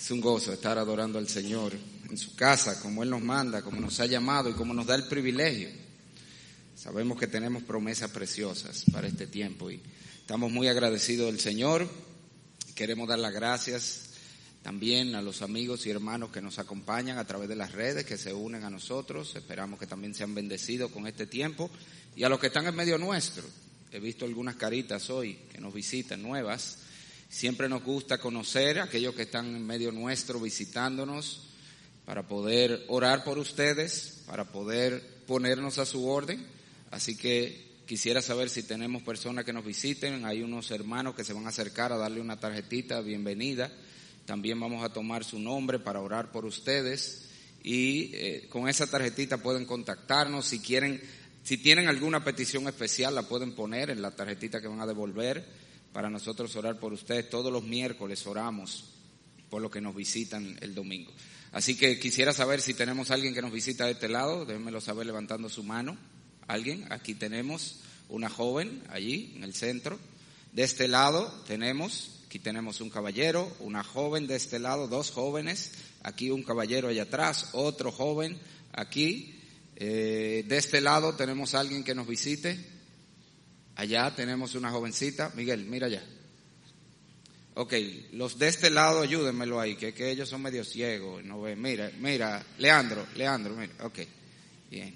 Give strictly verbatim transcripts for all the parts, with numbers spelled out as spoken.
Es un gozo estar adorando al Señor en su casa, como Él nos manda, como nos ha llamado y como nos da el privilegio. Sabemos que tenemos promesas preciosas para este tiempo y estamos muy agradecidos del Señor. Queremos dar las gracias también a los amigos y hermanos que nos acompañan a través de las redes, que se unen a nosotros. Esperamos que también sean bendecidos con este tiempo. Y a los que están en medio nuestro, he visto algunas caritas hoy que nos visitan, nuevas. Siempre nos gusta conocer a aquellos que están en medio nuestro visitándonos para poder orar por ustedes, para poder ponernos a su orden. Así que quisiera saber si tenemos personas que nos visiten. Hay unos hermanos que se van a acercar a darle una tarjetita, bienvenida. También vamos a tomar su nombre para orar por ustedes. Y eh, con esa tarjetita pueden contactarnos. Si quieren, si tienen alguna petición especial, la pueden poner en la tarjetita que van a devolver para nosotros orar por ustedes. Todos los miércoles oramos por los que nos visitan el domingo. Así que quisiera saber si tenemos a alguien que nos visita de este lado. Déjenmelo saber levantando su mano. ¿Alguien? Aquí tenemos una joven, allí en el centro. De este lado tenemos, aquí tenemos un caballero, una joven de este lado, dos jóvenes. Aquí un caballero allá atrás, otro joven aquí. Eh, de este lado tenemos a alguien que nos visite. Allá tenemos una jovencita. Miguel, mira allá. Ok, los de este lado ayúdenmelo ahí, que, que ellos son medio ciegos, no ven. Mira, mira, Leandro, Leandro, mira, ok, bien.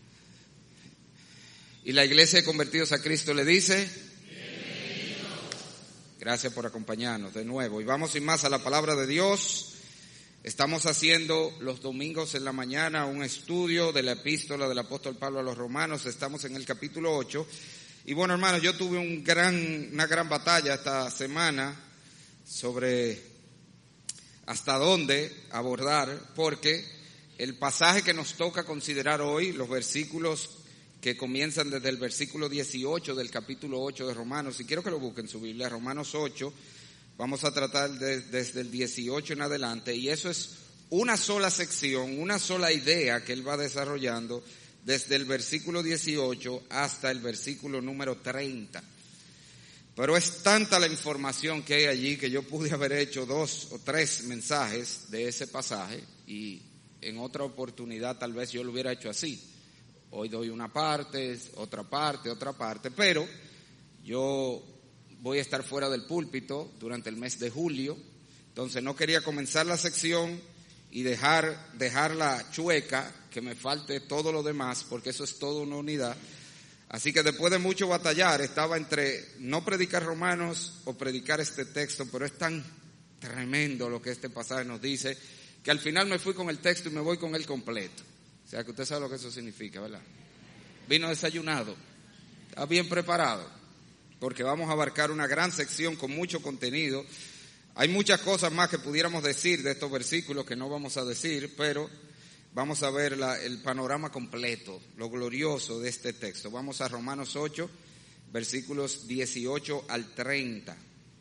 Y la iglesia de convertidos a Cristo le dice, bienvenido. Gracias por acompañarnos de nuevo. Y vamos sin más a la palabra de Dios. Estamos haciendo los domingos en la mañana un estudio de la epístola del apóstol Pablo a los Romanos. Estamos en el capítulo ocho. Y bueno, hermanos, yo tuve un gran, una gran batalla esta semana sobre hasta dónde abordar, porque el pasaje que nos toca considerar hoy, los versículos que comienzan desde el versículo dieciocho del capítulo ocho de Romanos, y quiero que lo busquen en su Biblia, Romanos ocho, vamos a tratar de, desde el dieciocho en adelante, y eso es una sola sección, una sola idea que él va desarrollando desde el versículo dieciocho hasta el versículo número treinta. Pero es tanta la información que hay allí que yo pude haber hecho dos o tres mensajes de ese pasaje y en otra oportunidad tal vez yo lo hubiera hecho así. Hoy doy una parte, otra parte, otra parte, pero yo voy a estar fuera del púlpito durante el mes de julio, entonces no quería comenzar la sección y dejar, dejarla chueca, que me falte todo lo demás, porque eso es toda una unidad. Así que después de mucho batallar, estaba entre no predicar Romanos o predicar este texto, pero es tan tremendo lo que este pasaje nos dice, que al final me fui con el texto y me voy con él completo. O sea que usted sabe lo que eso significa, ¿verdad? Vino desayunado, está bien preparado, porque vamos a abarcar una gran sección con mucho contenido. Hay muchas cosas más que pudiéramos decir de estos versículos que no vamos a decir, pero vamos a ver la, el panorama completo, lo glorioso de este texto. Vamos a Romanos ocho, versículos dieciocho al treinta.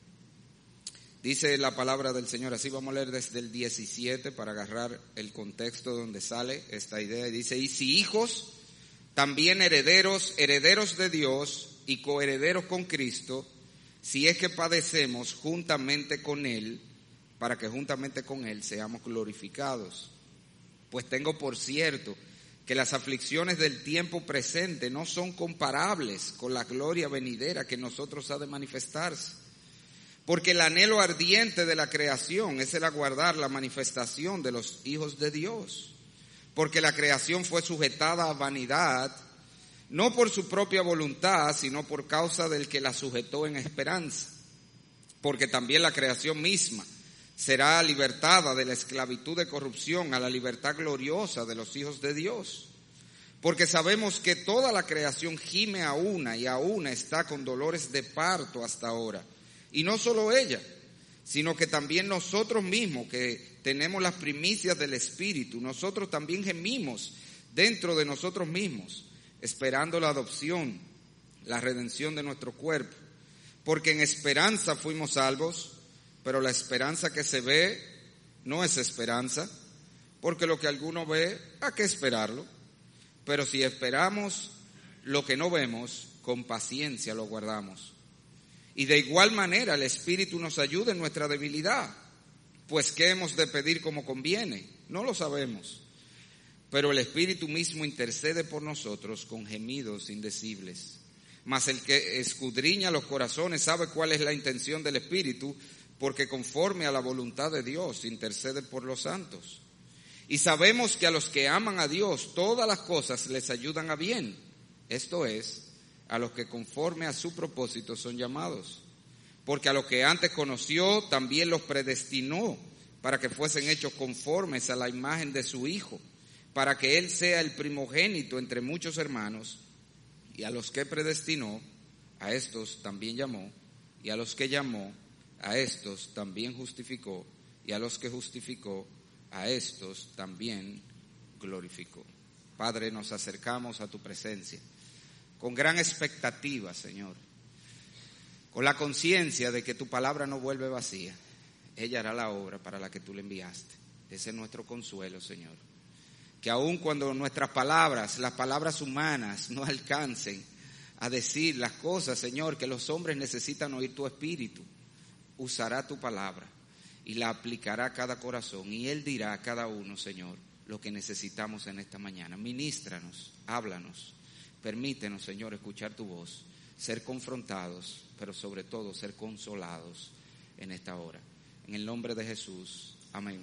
Dice la palabra del Señor, así vamos a leer desde el diecisiete para agarrar el contexto donde sale esta idea. Dice, y si hijos, también herederos, herederos de Dios y coherederos con Cristo, si es que padecemos juntamente con Él, para que juntamente con Él seamos glorificados. Pues tengo por cierto que las aflicciones del tiempo presente no son comparables con la gloria venidera que en nosotros ha de manifestarse. Porque el anhelo ardiente de la creación es el aguardar la manifestación de los hijos de Dios. Porque la creación fue sujetada a vanidad, no por su propia voluntad, sino por causa del que la sujetó en esperanza. Porque también la creación misma será libertada de la esclavitud de corrupción a la libertad gloriosa de los hijos de Dios. Porque sabemos que toda la creación gime a una y a una está con dolores de parto hasta ahora. Y no solo ella, sino que también nosotros mismos que tenemos las primicias del Espíritu, nosotros también gemimos dentro de nosotros mismos, esperando la adopción, la redención de nuestro cuerpo. Porque en esperanza fuimos salvos, pero la esperanza que se ve no es esperanza, porque lo que alguno ve, ¿a qué esperarlo? Pero si esperamos lo que no vemos, con paciencia lo guardamos. Y de igual manera el Espíritu nos ayuda en nuestra debilidad, Pues ¿qué hemos de pedir como conviene? No lo sabemos. Pero el Espíritu mismo intercede por nosotros con gemidos indecibles. Mas el que escudriña los corazones sabe cuál es la intención del Espíritu, porque conforme a la voluntad de Dios intercede por los santos. Y sabemos que a los que aman a Dios todas las cosas les ayudan a bien. Esto es, a los que conforme a su propósito son llamados. Porque a los que antes conoció también los predestinó para que fuesen hechos conformes a la imagen de su Hijo, para que Él sea el primogénito entre muchos hermanos. Y a los que predestinó, a estos también llamó, y a los que llamó, a estos también justificó, y a los que justificó, a estos también glorificó. Padre, nos acercamos a tu presencia con gran expectativa, Señor, con la conciencia de que tu palabra no vuelve vacía. Ella hará la obra para la que tú le enviaste. Ese es nuestro consuelo, Señor. Que aun cuando nuestras palabras, las palabras humanas, no alcancen a decir las cosas, Señor, que los hombres necesitan oír tu espíritu, usará tu palabra y la aplicará a cada corazón, y Él dirá a cada uno, Señor, lo que necesitamos en esta mañana. Ministranos, háblanos, permítenos, Señor, escuchar tu voz, ser confrontados, pero sobre todo ser consolados en esta hora. En el nombre de Jesús, amén.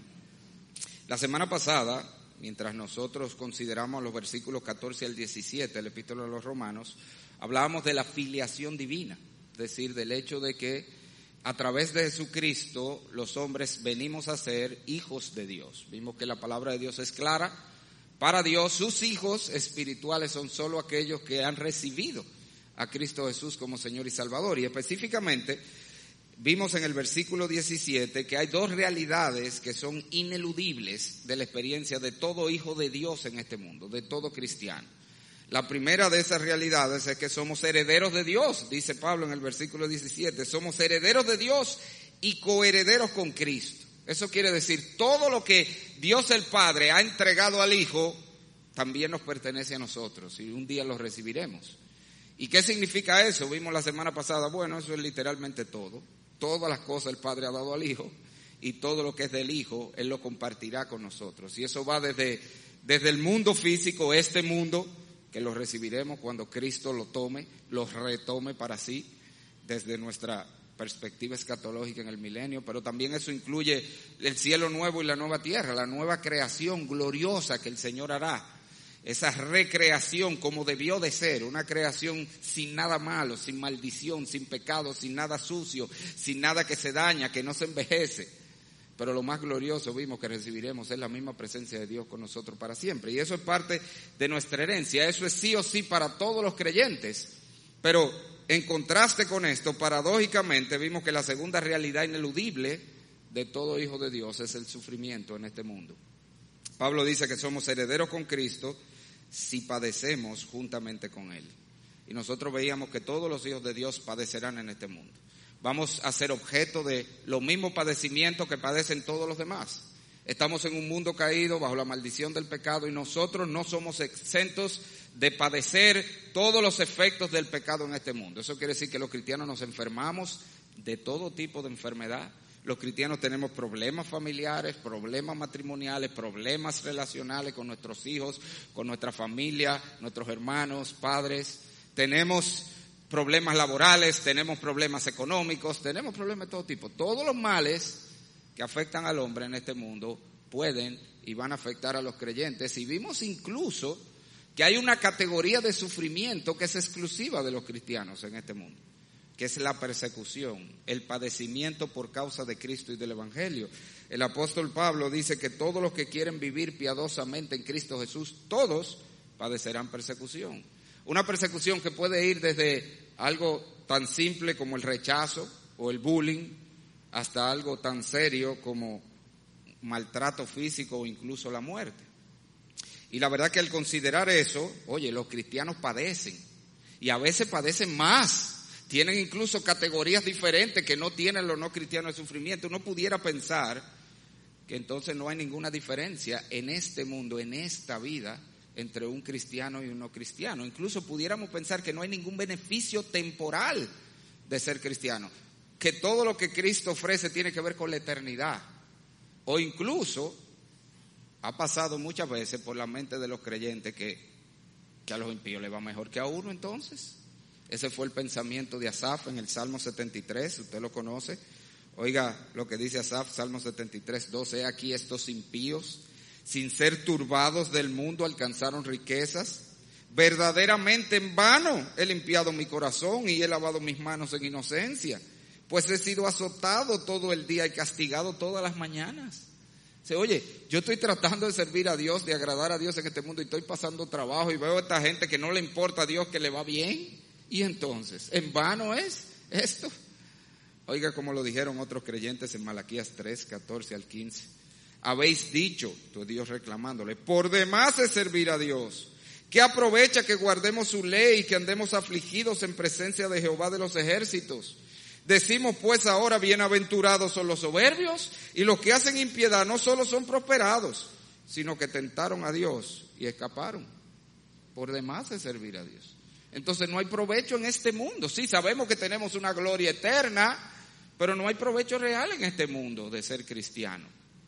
La semana pasada, mientras nosotros consideramos los versículos catorce al diecisiete del Epístola de los Romanos, hablábamos de la filiación divina, es decir, del hecho de que a través de Jesucristo los hombres venimos a ser hijos de Dios. Vimos que la palabra de Dios es clara. Para Dios, sus hijos espirituales son solo aquellos que han recibido a Cristo Jesús como Señor y Salvador. Y específicamente vimos en el versículo diecisiete que hay dos realidades que son ineludibles de la experiencia de todo hijo de Dios en este mundo, de todo cristiano. La primera de esas realidades es que somos herederos de Dios, dice Pablo en el versículo diecisiete, somos herederos de Dios y coherederos con Cristo. Eso quiere decir, todo lo que Dios el Padre ha entregado al Hijo, también nos pertenece a nosotros y un día lo recibiremos. ¿Y qué significa eso? Vimos la semana pasada, bueno, eso es literalmente todo. Todas las cosas el Padre ha dado al Hijo y todo lo que es del Hijo, Él lo compartirá con nosotros. Y eso va desde, desde el mundo físico, este mundo, que lo recibiremos cuando Cristo lo tome, lo retome para sí, desde nuestra perspectiva escatológica en el milenio, pero también eso incluye el cielo nuevo y la nueva tierra, la nueva creación gloriosa que el Señor hará, esa recreación como debió de ser, una creación sin nada malo, sin maldición, sin pecado, sin nada sucio, sin nada que se daña, que no se envejece. Pero lo más glorioso vimos que recibiremos es la misma presencia de Dios con nosotros para siempre. Y eso es parte de nuestra herencia. Eso es sí o sí para todos los creyentes. Pero en contraste con esto, paradójicamente vimos que la segunda realidad ineludible de todo hijo de Dios es el sufrimiento en este mundo. Pablo dice que somos herederos con Cristo si padecemos juntamente con Él. Y nosotros veíamos que todos los hijos de Dios padecerán en este mundo. Vamos a ser objeto de los mismos padecimientos que padecen todos los demás. Estamos en un mundo caído bajo la maldición del pecado y nosotros no somos exentos de padecer todos los efectos del pecado en este mundo. Eso quiere decir que los cristianos nos enfermamos de todo tipo de enfermedad. Los cristianos tenemos problemas familiares, problemas matrimoniales, problemas relacionales con nuestros hijos, con nuestra familia, nuestros hermanos, padres. Tenemos problemas laborales, tenemos problemas económicos, tenemos problemas de todo tipo. Todos los males que afectan al hombre en este mundo pueden y van a afectar a los creyentes. Y vimos incluso que hay una categoría de sufrimiento que es exclusiva de los cristianos en este mundo, que es la persecución, el padecimiento por causa de Cristo y del Evangelio. El apóstol Pablo dice que todos los que quieren vivir piadosamente en Cristo Jesús, todos padecerán persecución. Una persecución que puede ir desde algo tan simple como el rechazo o el bullying hasta algo tan serio como maltrato físico o incluso la muerte. Y la verdad que al considerar eso, oye, los cristianos padecen y a veces padecen más. Tienen incluso categorías diferentes que no tienen los no cristianos de sufrimiento. Uno pudiera pensar que entonces no hay ninguna diferencia en este mundo, en esta vida, entre un cristiano y un no cristiano. Incluso pudiéramos pensar que no hay ningún beneficio temporal de ser cristiano, que todo lo que Cristo ofrece tiene que ver con la eternidad. O incluso ha pasado muchas veces por la mente de los creyentes que, que a los impíos les va mejor que a uno entonces. Ese fue el pensamiento de Asaf en el Salmo setenta y tres, usted lo conoce. Oiga lo que dice Asaf, Salmo setenta y tres, doce, aquí estos impíos, sin ser turbados del mundo, alcanzaron riquezas. Verdaderamente en vano he limpiado mi corazón y he lavado mis manos en inocencia, pues he sido azotado todo el día y castigado todas las mañanas. Se oye, yo estoy tratando de servir a Dios, de agradar a Dios en este mundo y estoy pasando trabajo y veo a esta gente que no le importa a Dios, que le va bien. Y entonces, ¿en vano es esto? Oiga como lo dijeron otros creyentes en Malaquías tres, catorce al quince. Habéis dicho, tu Dios reclamándole, por demás es servir a Dios. ¿Qué aprovecha que guardemos su ley y que andemos afligidos en presencia de Jehová de los ejércitos? Decimos pues ahora, bienaventurados son los soberbios, y los que hacen impiedad no solo son prosperados, sino que tentaron a Dios y escaparon. Por demás es servir a Dios. Entonces no hay provecho en este mundo. Sí, sabemos que tenemos una gloria eterna, pero no hay provecho real en este mundo de ser cristiano.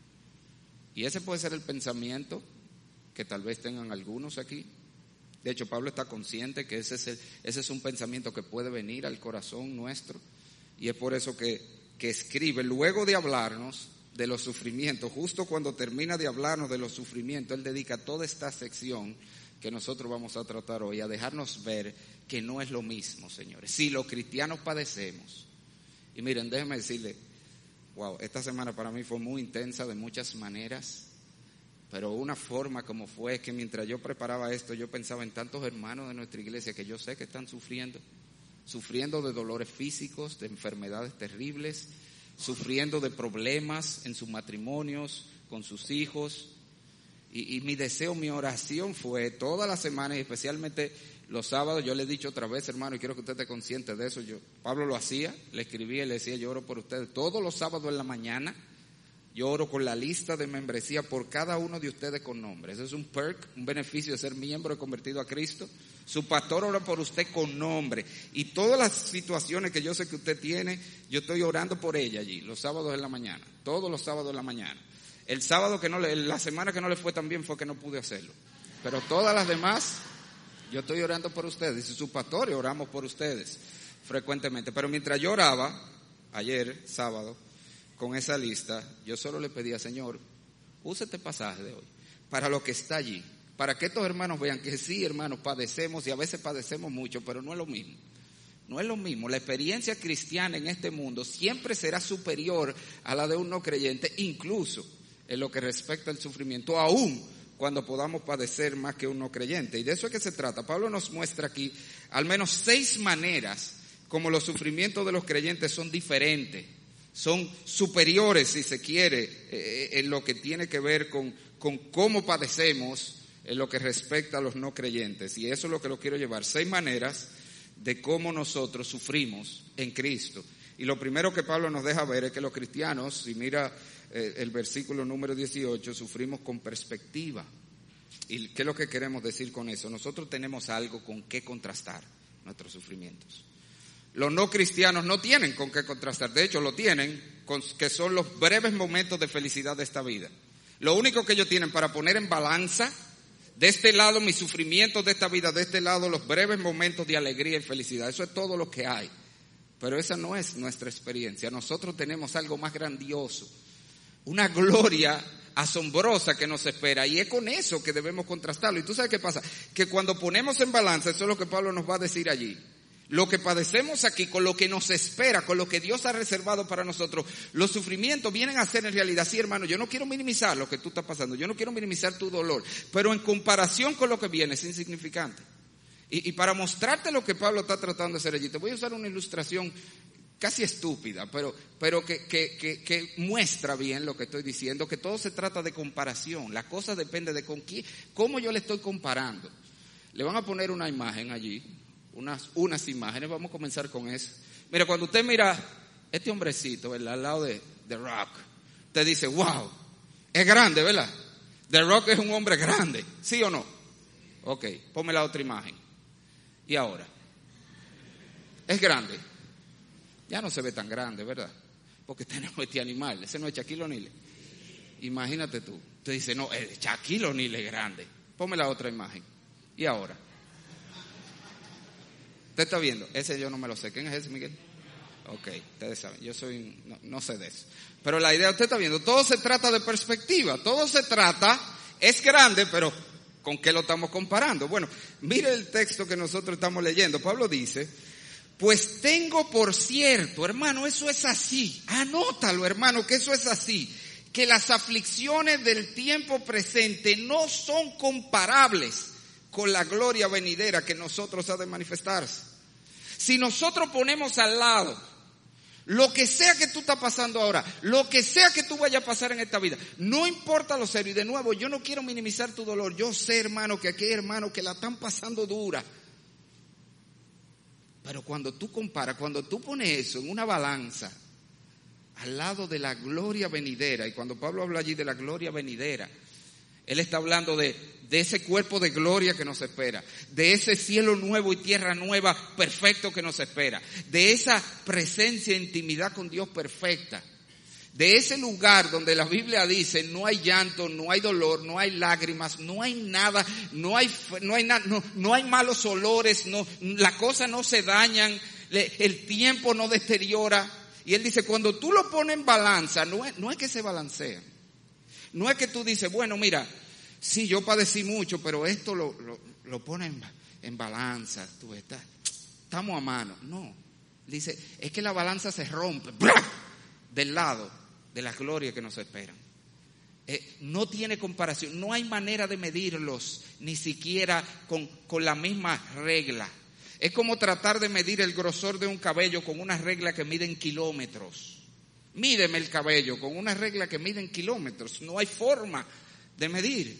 Y ese puede ser el pensamiento que tal vez tengan algunos aquí. De hecho, Pablo está consciente que ese es, el, ese es un pensamiento que puede venir al corazón nuestro. Y es por eso que, que escribe, luego de hablarnos de los sufrimientos, justo cuando termina de hablarnos de los sufrimientos, él dedica toda esta sección que nosotros vamos a tratar hoy a dejarnos ver que no es lo mismo, señores. Si los cristianos padecemos, y miren, déjenme decirle, wow, esta semana para mí fue muy intensa de muchas maneras, pero una forma como fue que mientras yo preparaba esto, yo pensaba en tantos hermanos de nuestra iglesia que yo sé que están sufriendo, sufriendo de dolores físicos, de enfermedades terribles, sufriendo de problemas en sus matrimonios, con sus hijos. Y, y mi deseo, mi oración fue toda la semana y especialmente los sábados. Yo le he dicho otra vez, hermano, y quiero que usted esté consciente de eso. Yo, Pablo lo hacía, le escribía y le decía, yo oro por ustedes todos los sábados en la mañana. Yo oro con la lista de membresía por cada uno de ustedes con nombre. Eso es un perk, un beneficio de ser miembro y convertido a Cristo. Su pastor ora por usted con nombre. Y todas las situaciones que yo sé que usted tiene, yo estoy orando por ella allí, los sábados en la mañana. Todos los sábados en la mañana. El sábado que no le, la semana que no le fue tan bien fue que no pude hacerlo. Pero todas las demás, yo estoy orando por ustedes. Y sus pastores oramos por ustedes frecuentemente. Pero mientras yo oraba, ayer, sábado, con esa lista, yo solo le pedía, Señor, use este pasaje de hoy para lo que está allí, para que estos hermanos vean que sí, hermanos, padecemos y a veces padecemos mucho, pero no es lo mismo. No es lo mismo. La experiencia cristiana en este mundo siempre será superior a la de un no creyente, incluso en lo que respecta al sufrimiento, aún cuando podamos padecer más que un no creyente. Y de eso es que se trata. Pablo nos muestra aquí al menos seis maneras como los sufrimientos de los creyentes son diferentes. Son superiores, si se quiere, eh, en lo que tiene que ver con, con cómo padecemos en lo que respecta a los no creyentes. Y eso es lo que lo quiero llevar. Seis maneras de cómo nosotros sufrimos en Cristo. Y lo primero que Pablo nos deja ver es que los cristianos, si mira eh, el versículo número dieciocho, sufrimos con perspectiva. ¿Y qué es lo que queremos decir con eso? Nosotros tenemos algo con qué contrastar nuestros sufrimientos. Los no cristianos no tienen con qué contrastar, de hecho lo tienen, con, que son los breves momentos de felicidad de esta vida. Lo único que ellos tienen para poner en balanza, de este lado mis sufrimientos de esta vida, de este lado los breves momentos de alegría y felicidad, eso es todo lo que hay. Pero esa no es nuestra experiencia, nosotros tenemos algo más grandioso, una gloria asombrosa que nos espera, y es con eso que debemos contrastarlo. Y tú sabes qué pasa, que cuando ponemos en balanza, eso es lo que Pablo nos va a decir allí, lo que padecemos aquí con lo que nos espera, con lo que Dios ha reservado para nosotros, los sufrimientos vienen a ser en realidad, sí, hermano, yo no quiero minimizar lo que tú estás pasando, yo no quiero minimizar tu dolor, pero en comparación con lo que viene es insignificante. Y, y para mostrarte lo que Pablo está tratando de hacer allí, te voy a usar una ilustración casi estúpida, pero, pero que, que, que, que muestra bien lo que estoy diciendo, que todo se trata de comparación, la cosa depende de con quién, cómo yo le estoy comparando. Le van a poner una imagen allí. Unas, unas imágenes, vamos a comenzar con eso. Mira, cuando usted mira este hombrecito, ¿verdad? Al lado de The Rock, usted dice, wow, es grande, ¿verdad? The Rock es un hombre grande, ¿sí o no? Ok, ponme la otra imagen. Y ahora, es grande. Ya no se ve tan grande, ¿verdad? Porque tenemos este animal, ese no es Shaquille O'Neal. Imagínate tú. Te dice, no, el Shaquille O'Neal es grande. Ponme la otra imagen. ¿Y ahora? ¿Usted está viendo? Ese yo no me lo sé. ¿Quién es ese, Miguel? Ok, ustedes saben, yo soy, no, no sé de eso. Pero la idea, usted está viendo, todo se trata de perspectiva. Todo se trata, es grande, pero ¿con qué lo estamos comparando? Bueno, mire el texto que nosotros estamos leyendo. Pablo dice, pues tengo por cierto, hermano, eso es así. Anótalo, hermano, que eso es así. Que las aflicciones del tiempo presente no son comparables con la gloria venidera que nosotros ha de manifestarse. Si nosotros ponemos al lado lo que sea que tú estás pasando ahora, lo que sea que tú vayas a pasar en esta vida, no importa lo serio. Y de nuevo, yo no quiero minimizar tu dolor. Yo sé, hermano, que aquí hay hermanos que la están pasando dura. Pero cuando tú comparas, cuando tú pones eso en una balanza al lado de la gloria venidera, y cuando Pablo habla allí de la gloria venidera, él está hablando de, de ese cuerpo de gloria que nos espera, de ese cielo nuevo y tierra nueva perfecto que nos espera, de esa presencia e intimidad con Dios perfecta, de ese lugar donde la Biblia dice no hay llanto, no hay dolor, no hay lágrimas, no hay nada, no hay, no hay, no, no hay malos olores, no, las cosas no se dañan, el tiempo no deteriora. Y él dice, cuando tú lo pones en balanza, no es, no es que se balancea. No es que tú dices, bueno, mira, sí, yo padecí mucho, pero esto lo, lo, lo pone en, en balanza. Tú estás, estamos a mano. No, dice, es que la balanza se rompe ¡bra! Del lado de la gloria que nos esperan. Eh, no tiene comparación, no hay manera de medirlos, ni siquiera con, con la misma regla. Es como tratar de medir el grosor de un cabello con una regla que mide en kilómetros. Mídeme el cabello con una regla que mide en kilómetros. No hay forma de medir.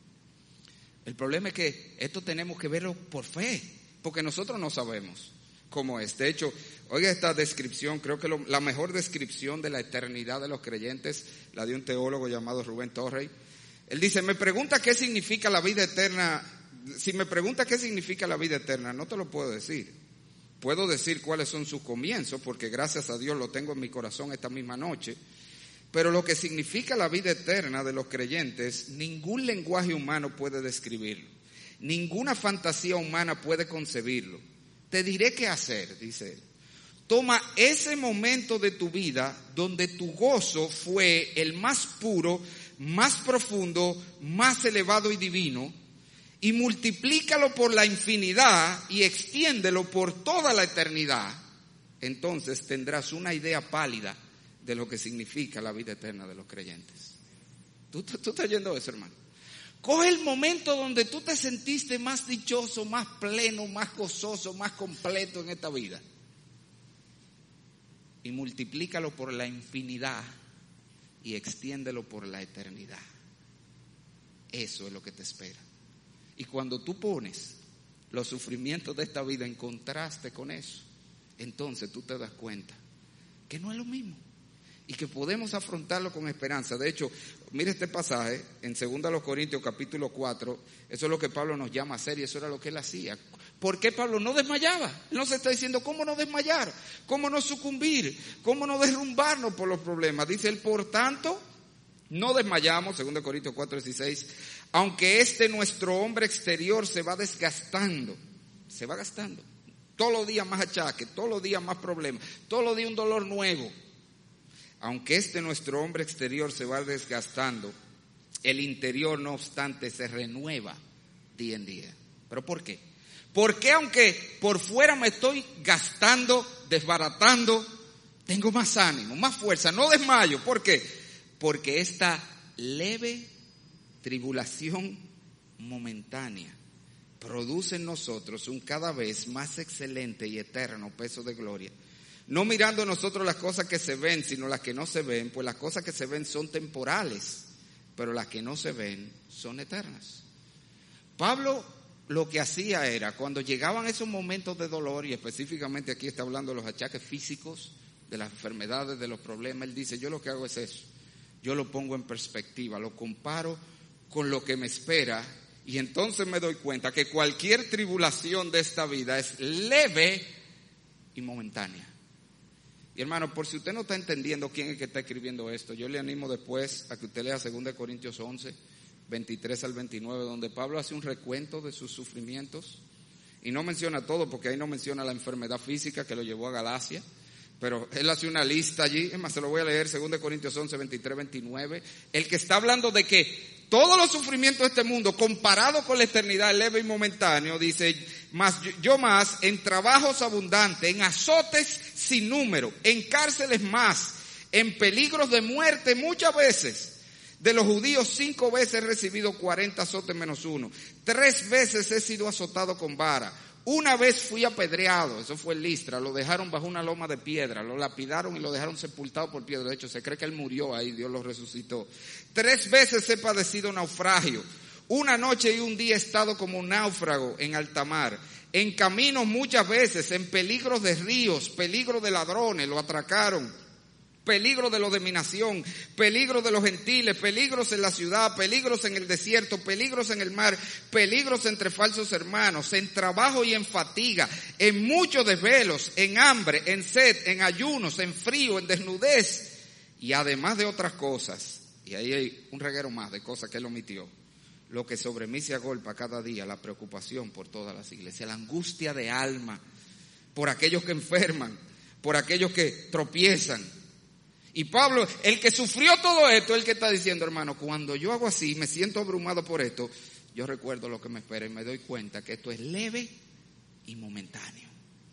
El problema es que esto tenemos que verlo por fe, porque nosotros no sabemos cómo es. De hecho, oiga esta descripción, creo que lo, la mejor descripción de la eternidad de los creyentes la de un teólogo llamado Rubén Torrey. Él dice, me pregunta qué significa la vida eterna. Si me pregunta qué significa la vida eterna, no te lo puedo decir. Puedo decir cuáles son sus comienzos, porque gracias a Dios lo tengo en mi corazón esta misma noche. Pero lo que significa la vida eterna de los creyentes, ningún lenguaje humano puede describirlo. Ninguna fantasía humana puede concebirlo. Te diré qué hacer, dice él. Toma ese momento de tu vida donde tu gozo fue el más puro, más profundo, más elevado y divino, y multiplícalo por la infinidad y extiéndelo por toda la eternidad. Entonces tendrás una idea pálida de lo que significa la vida eterna de los creyentes. ¿Tú, tú, tú estás oyendo eso, hermano? Coge el momento donde tú te sentiste más dichoso, más pleno, más gozoso, más completo en esta vida, y multiplícalo por la infinidad y extiéndelo por la eternidad. Eso es lo que te espera. Y cuando tú pones los sufrimientos de esta vida en contraste con eso, entonces tú te das cuenta que no es lo mismo y que podemos afrontarlo con esperanza. De hecho, mire este pasaje en Segunda los Corintios capítulo cuatro, eso es lo que Pablo nos llama a hacer y eso era lo que él hacía. ¿Por qué Pablo no desmayaba? Él no se está diciendo cómo no desmayar, cómo no sucumbir, cómo no derrumbarnos por los problemas. Dice él, por tanto, no desmayamos, Segunda Corintios cuatro dieciséis, aunque este nuestro hombre exterior se va desgastando, se va gastando, todos los días más achaques, todos los días más problemas, todos los días un dolor nuevo. Aunque este nuestro hombre exterior se va desgastando, el interior no obstante se renueva día en día. ¿Pero por qué? Porque aunque por fuera me estoy gastando, desbaratando, tengo más ánimo, más fuerza, no desmayo. ¿Por qué? Porque esta leve tribulación momentánea produce en nosotros un cada vez más excelente y eterno peso de gloria. No mirando nosotros las cosas que se ven, sino las que no se ven, pues las cosas que se ven son temporales, pero las que no se ven son eternas. Pablo lo que hacía era, cuando llegaban esos momentos de dolor, y específicamente aquí está hablando de los achaques físicos, de las enfermedades, de los problemas, él dice, yo lo que hago es eso, yo lo pongo en perspectiva, lo comparo con lo que me espera, y entonces me doy cuenta que cualquier tribulación de esta vida es leve y momentánea. Y hermano, por si usted no está entendiendo quién es que está escribiendo esto, yo le animo después a que usted lea segunda Corintios once, veintitrés al veintinueve, donde Pablo hace un recuento de sus sufrimientos. Y no menciona todo, porque ahí no menciona la enfermedad física que lo llevó a Galacia. Pero él hace una lista allí, es más, se lo voy a leer, segunda Corintios once, veintitrés, veintinueve. El que está hablando de que todos los sufrimientos de este mundo, comparado con la eternidad, leve y momentáneo, dice, más yo más, en trabajos abundantes, en azotes sin número, en cárceles más, en peligros de muerte muchas veces. De los judíos cinco veces he recibido cuarenta azotes menos uno. Tres veces he sido azotado con vara. Una vez fui apedreado, eso fue en Listra, lo dejaron bajo una loma de piedra, lo lapidaron y lo dejaron sepultado por piedra. De hecho, se cree que él murió ahí, Dios lo resucitó. Tres veces he padecido naufragio. Una noche y un día he estado como un náufrago en alta mar. En caminos muchas veces, en peligros de ríos, peligro de ladrones, lo atracaron. Peligro de los de mi nación, peligros de los gentiles, peligros en la ciudad, peligros en el desierto, peligros en el mar, peligros entre falsos hermanos, en trabajo y en fatiga, en muchos desvelos, en hambre, en sed, en ayunos, en frío, en desnudez, y además de otras cosas. Y ahí hay un reguero más de cosas que él omitió. Lo que sobre mí se agolpa cada día, la preocupación por todas las iglesias, la angustia de alma, por aquellos que enferman, por aquellos que tropiezan. Y Pablo, el que sufrió todo esto, el que está diciendo, hermano, cuando yo hago así, me siento abrumado por esto, yo recuerdo lo que me espera y me doy cuenta que esto es leve y momentáneo.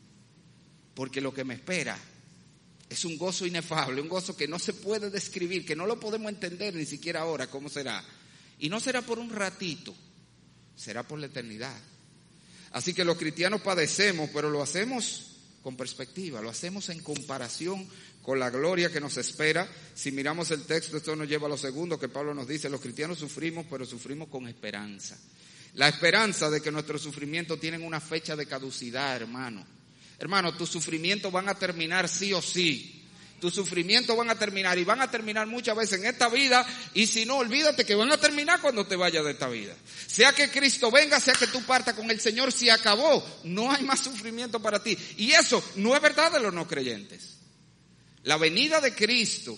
Porque lo que me espera es un gozo inefable, un gozo que no se puede describir, que no lo podemos entender ni siquiera ahora cómo será. Y no será por un ratito, será por la eternidad. Así que los cristianos padecemos, pero lo hacemos con perspectiva, lo hacemos en comparación con la gloria que nos espera. Si miramos el texto, esto nos lleva a lo segundo que Pablo nos dice: los cristianos sufrimos, pero sufrimos con esperanza. La esperanza de que nuestros sufrimientos tienen una fecha de caducidad, hermano. Hermano, tus sufrimientos van a terminar sí o sí. Tus sufrimientos van a terminar, y van a terminar muchas veces en esta vida, y si no, olvídate que van a terminar cuando te vayas de esta vida. Sea que Cristo venga, sea que tú partas con el Señor, se acabó. No hay más sufrimiento para ti. Y eso no es verdad de los no creyentes. La venida de Cristo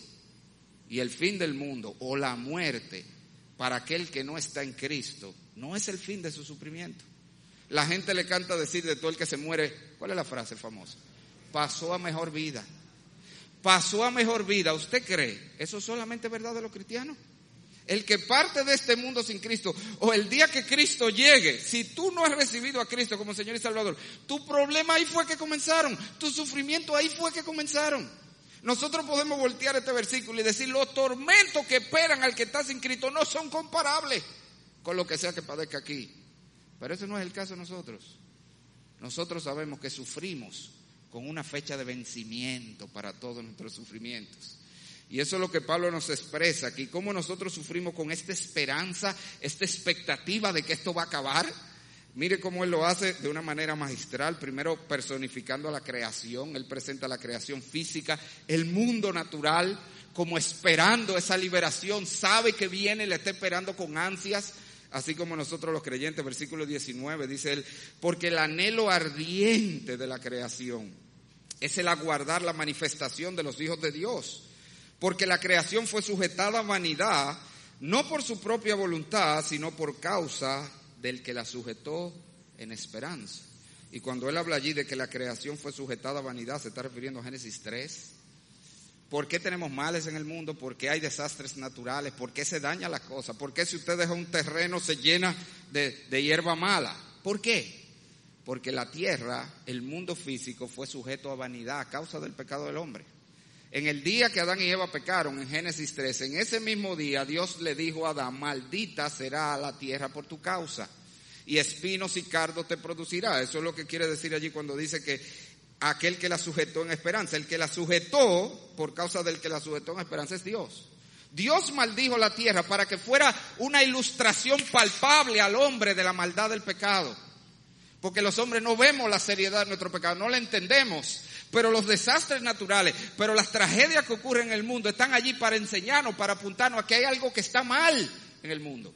y el fin del mundo, o la muerte, para aquel que no está en Cristo, no es el fin de su sufrimiento. La gente le canta decir de todo el que se muere, ¿cuál es la frase famosa? Pasó a mejor vida. Pasó a mejor vida. ¿Usted cree eso es solamente verdad de los cristianos? El que parte de este mundo sin Cristo, o el día que Cristo llegue, si tú no has recibido a Cristo como Señor y Salvador, tu problema ahí fue que comenzaron, tu sufrimiento ahí fue que comenzaron. Nosotros podemos voltear este versículo y decir: los tormentos que esperan al que está sin Cristo no son comparables con lo que sea que padezca aquí. Pero ese no es el caso de nosotros. Nosotros sabemos que sufrimos con una fecha de vencimiento para todos nuestros sufrimientos. Y eso es lo que Pablo nos expresa aquí, cómo nosotros sufrimos con esta esperanza, esta expectativa de que esto va a acabar. Mire cómo él lo hace de una manera magistral, primero personificando a la creación. Él presenta la creación física, el mundo natural, como esperando esa liberación, sabe que viene, la está esperando con ansias, así como nosotros los creyentes. Versículo diecinueve dice él: porque el anhelo ardiente de la creación es el aguardar la manifestación de los hijos de Dios, porque la creación fue sujetada a vanidad, no por su propia voluntad, sino por causa del que la sujetó en esperanza. Y cuando él habla allí de que la creación fue sujetada a vanidad, se está refiriendo a Génesis tres. ¿Por qué tenemos males en el mundo? ¿Por qué hay desastres naturales? ¿Por qué se daña la cosa? ¿Por qué si usted deja un terreno se llena de, de hierba mala? ¿Por qué? Porque la tierra, el mundo físico, fue sujeto a vanidad a causa del pecado del hombre. En el día que Adán y Eva pecaron, en Génesis tres, en ese mismo día Dios le dijo a Adán: maldita será la tierra por tu causa, y espinos y cardos te producirá. Eso es lo que quiere decir allí cuando dice que aquel que la sujetó en esperanza, el que la sujetó por causa del que la sujetó en esperanza es Dios. Dios maldijo la tierra para que fuera una ilustración palpable al hombre de la maldad del pecado. Porque los hombres no vemos la seriedad de nuestro pecado, no la entendemos. Pero los desastres naturales, pero las tragedias que ocurren en el mundo están allí para enseñarnos, para apuntarnos a que hay algo que está mal en el mundo.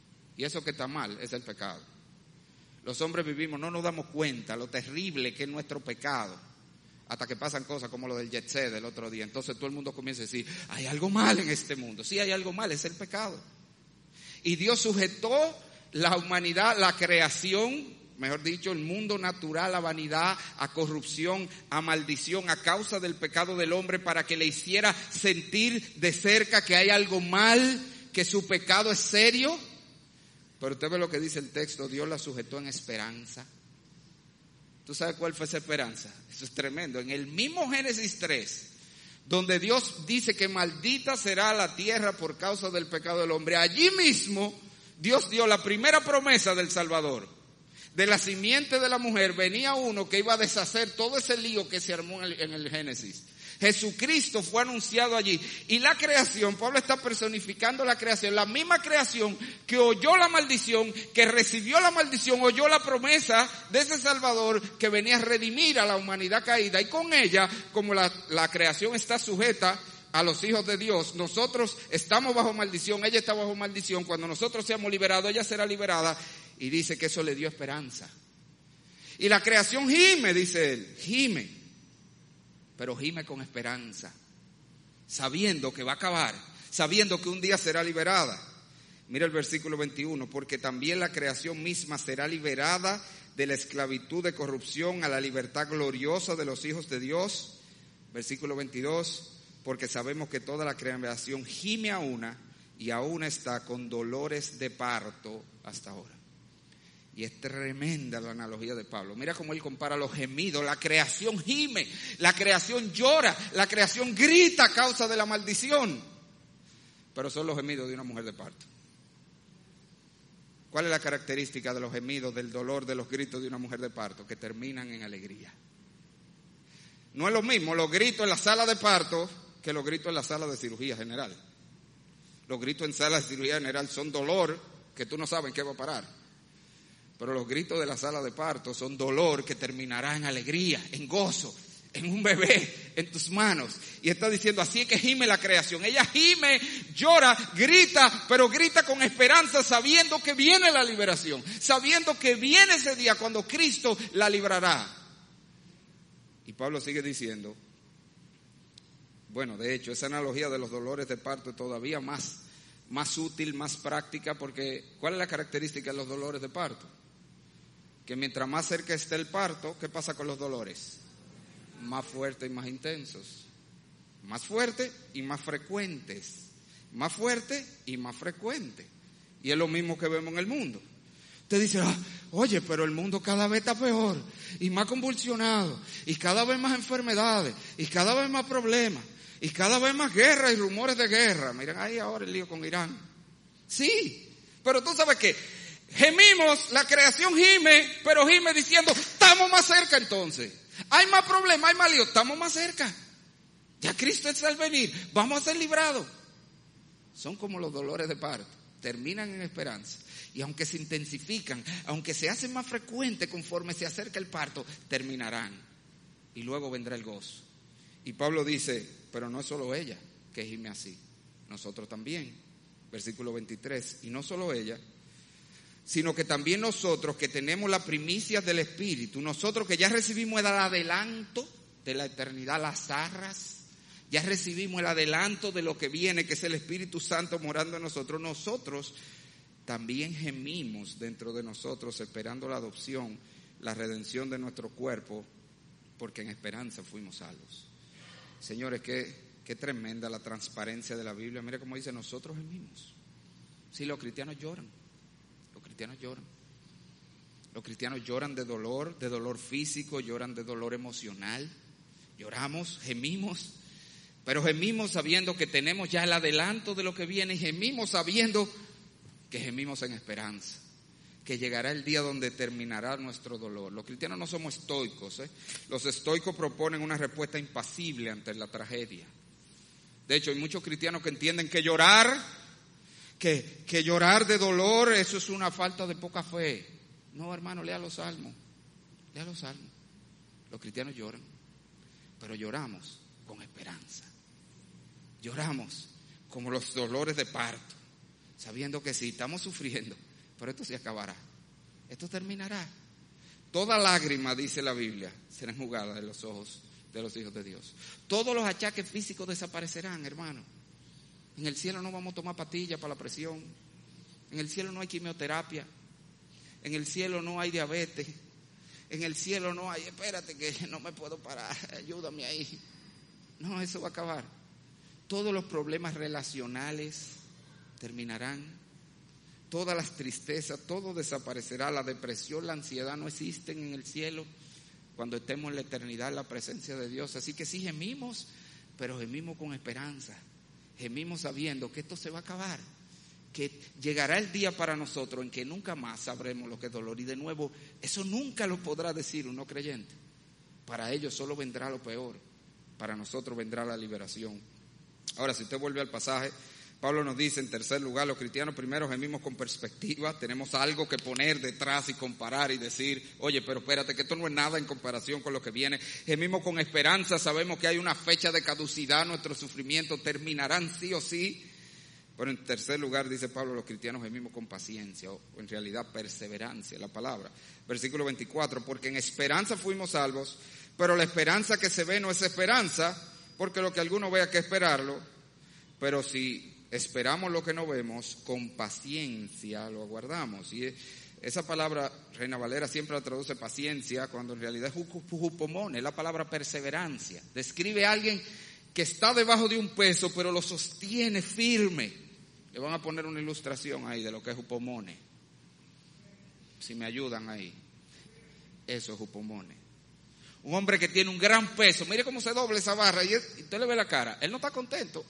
Y eso que está mal es el pecado. Los hombres vivimos, no nos damos cuenta lo terrible que es nuestro pecado. hasta que pasan cosas como lo del jet set del otro día. Entonces todo el mundo comienza a decir, hay algo mal en este mundo. Sí, hay algo mal, es el pecado. Y Dios sujetó la humanidad, la creación, mejor dicho, el mundo natural a vanidad, a corrupción, a maldición, a causa del pecado del hombre, para que le hiciera sentir de cerca que hay algo mal, que su pecado es serio. Pero usted ve lo que dice el texto, Dios la sujetó en esperanza. ¿Tú sabes cuál fue esa esperanza? Eso es tremendo. En el mismo Génesis tres, donde Dios dice que maldita será la tierra por causa del pecado del hombre, allí mismo Dios dio la primera promesa del Salvador. De la simiente de la mujer venía uno que iba a deshacer todo ese lío que se armó en el, en el Génesis. Jesucristo fue anunciado allí. Y la creación, Pablo está personificando la creación, la misma creación que oyó la maldición, que recibió la maldición, oyó la promesa de ese Salvador que venía a redimir a la humanidad caída. Y con ella, como la, la creación está sujeta a los hijos de Dios, nosotros estamos bajo maldición, ella está bajo maldición. Cuando nosotros seamos liberados, ella será liberada. Y dice que eso le dio esperanza. Y la creación gime, dice él, gime. Pero gime con esperanza, sabiendo que va a acabar, sabiendo que un día será liberada. Mira el versículo veintiuno, porque también la creación misma será liberada de la esclavitud de corrupción a la libertad gloriosa de los hijos de Dios. Versículo veintidós, porque sabemos que toda la creación gime a una y aún está con dolores de parto hasta ahora. Y es tremenda la analogía de Pablo. Mira cómo él compara los gemidos. La creación gime, la creación llora, la creación grita a causa de la maldición. Pero son los gemidos de una mujer de parto. ¿Cuál es la característica de los gemidos, del dolor, de los gritos de una mujer de parto? Que terminan en alegría. No es lo mismo los gritos en la sala de parto que los gritos en la sala de cirugía general. Los gritos en sala de cirugía general son dolor que tú no sabes en qué va a parar. Pero los gritos de la sala de parto son dolor que terminará en alegría, en gozo, en un bebé en tus manos. Y está diciendo, así es que gime la creación. Ella gime, llora, grita, pero grita con esperanza, sabiendo que viene la liberación, sabiendo que viene ese día cuando Cristo la librará. Y Pablo sigue diciendo, bueno, de hecho, esa analogía de los dolores de parto es todavía más, más útil, más práctica, porque ¿cuál es la característica de los dolores de parto? Que mientras más cerca esté el parto, ¿qué pasa con los dolores? Más fuertes y más intensos. Más fuertes y más frecuentes. Más fuerte y más frecuente. Y es lo mismo que vemos en el mundo. Usted dice, ah, oye, pero el mundo cada vez está peor y más convulsionado y cada vez más enfermedades y cada vez más problemas y cada vez más guerra y rumores de guerra. Miren ahí ahora el lío con Irán. Sí, pero tú sabes que gemimos, la creación gime, pero gime diciendo, estamos más cerca entonces. Hay más problemas, hay más lío, estamos más cerca. Ya Cristo está al venir, vamos a ser librados. Son como los dolores de parto, terminan en esperanza. Y aunque se intensifican, aunque se hacen más frecuentes conforme se acerca el parto, terminarán. Y luego vendrá el gozo. Y Pablo dice, pero no es solo ella que gime así, nosotros también. Versículo veintitrés, y no solo ella, sino que también nosotros que tenemos la primicia del Espíritu, nosotros que ya recibimos el adelanto de la eternidad, las arras, ya recibimos el adelanto de lo que viene, que es el Espíritu Santo morando en nosotros, nosotros también gemimos dentro de nosotros esperando la adopción, la redención de nuestro cuerpo, porque en esperanza fuimos salvos. Señores, qué, qué tremenda la transparencia de la Biblia. Mira cómo dice, nosotros gemimos. Sí, los cristianos lloran. Los cristianos lloran. Los cristianos lloran de dolor, de dolor físico, lloran de dolor emocional. Lloramos, gemimos, pero gemimos sabiendo que tenemos ya el adelanto de lo que viene y gemimos sabiendo que gemimos en esperanza, que llegará el día donde terminará nuestro dolor. Los cristianos no somos estoicos, ¿eh? Los estoicos proponen una respuesta impasible ante la tragedia. De hecho, hay muchos cristianos que entienden que llorar Que, que llorar de dolor, eso es una falta de poca fe. No, hermano, lea los salmos. Lea los salmos. Los cristianos lloran, pero lloramos con esperanza. Lloramos como los dolores de parto, sabiendo que sí, estamos sufriendo, pero esto se acabará. Esto terminará. Toda lágrima, dice la Biblia, será enjugada de los ojos de de los hijos de Dios. Todos los achaques físicos desaparecerán, hermano. En el cielo no vamos a tomar pastillas para la presión. En el cielo no hay quimioterapia. En el cielo no hay diabetes. En el cielo no hay, espérate que no me puedo parar, ayúdame ahí. No, eso va a acabar. Todos los problemas relacionales terminarán. Todas las tristezas, todo desaparecerá. La depresión, la ansiedad no existen en el cielo cuando estemos en la eternidad en la presencia de Dios. Así que sí gemimos, pero gemimos con esperanza. Gemimos sabiendo que esto se va a acabar. Que llegará el día para nosotros en que nunca más sabremos lo que es dolor. Y de nuevo, eso nunca lo podrá decir un no creyente. Para ellos solo vendrá lo peor. Para nosotros vendrá la liberación. Ahora, si usted vuelve al pasaje, Pablo nos dice en tercer lugar, los cristianos primero gemimos con perspectiva. Tenemos algo que poner detrás y comparar y decir, oye, pero espérate que esto no es nada en comparación con lo que viene. Gemimos con esperanza, sabemos que hay una fecha de caducidad, nuestros sufrimientos terminarán sí o sí. Pero en tercer lugar, dice Pablo, los cristianos gemimos con paciencia, o en realidad perseverancia, la palabra. Versículo veinticuatro, porque en esperanza fuimos salvos, pero la esperanza que se ve no es esperanza, porque lo que alguno vea que esperarlo, pero si esperamos lo que no vemos, con paciencia lo aguardamos. Y esa palabra, Reina Valera siempre la traduce paciencia, cuando en realidad es hupomone, es la palabra perseverancia. Describe a alguien que está debajo de un peso, pero lo sostiene firme. Le van a poner una ilustración ahí de lo que es hupomone. Si me ayudan ahí. Eso es hupomone. Un hombre que tiene un gran peso. Mire cómo se dobla esa barra y, es, y usted le ve la cara. Él no está contento.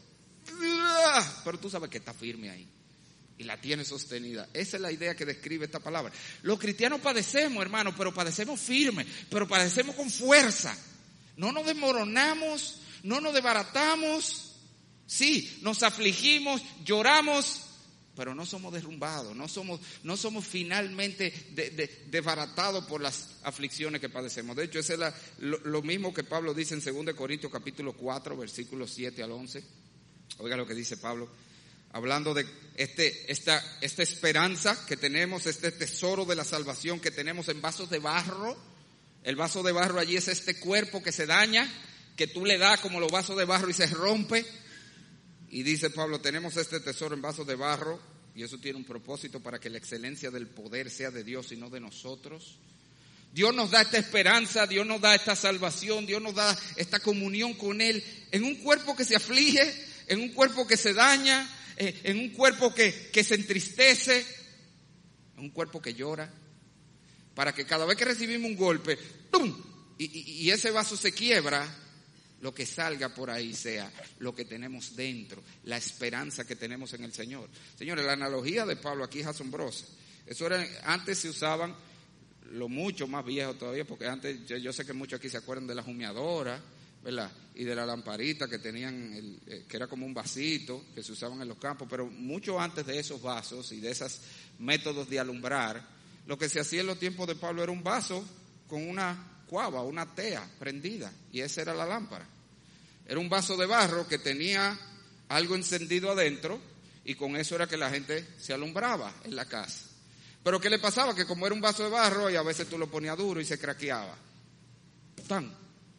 Pero tú sabes que está firme ahí. Y la tiene sostenida. Esa es la idea que describe esta palabra. Los cristianos padecemos, hermano, pero padecemos firme. Pero padecemos con fuerza. No nos desmoronamos. No nos desbaratamos. Sí, nos afligimos, lloramos, pero no somos derrumbados, no somos, no somos finalmente de, de, desbaratados por las aflicciones que padecemos. De hecho, eso es la, lo, lo mismo que Pablo dice en segunda Corintios capítulo cuatro, versículos siete al once. Oiga lo que dice Pablo, hablando de este, esta, esta esperanza que tenemos, este tesoro de la salvación que tenemos en vasos de barro. El vaso de barro allí es este cuerpo que se daña, que tú le das como los vasos de barro y se rompe. Y dice Pablo, tenemos este tesoro en vasos de barro, y eso tiene un propósito para que la excelencia del poder sea de Dios y no de nosotros. Dios nos da esta esperanza, Dios nos da esta salvación, Dios nos da esta comunión con Él, en un cuerpo que se aflige, en un cuerpo que se daña, en un cuerpo que, que se entristece, en un cuerpo que llora, para que cada vez que recibimos un golpe, ¡tum!, y, y, y ese vaso se quiebra, lo que salga por ahí sea lo que tenemos dentro, la esperanza que tenemos en el Señor. Señores, la analogía de Pablo aquí es asombrosa. Eso era, antes se usaban, lo mucho más viejo todavía, porque antes, yo, yo sé que muchos aquí se acuerdan de las humeadoras, ¿verdad? Y de la lamparita que tenían, el, que era como un vasito que se usaban en los campos, pero mucho antes de esos vasos y de esos métodos de alumbrar, lo que se hacía en los tiempos de Pablo era un vaso con una cuava, una tea prendida, y esa era la lámpara. Era un vaso de barro que tenía algo encendido adentro, y con eso era que la gente se alumbraba en la casa. Pero ¿qué le pasaba? Que como era un vaso de barro, y a veces tú lo ponías duro y se craqueaba. ¡Tan!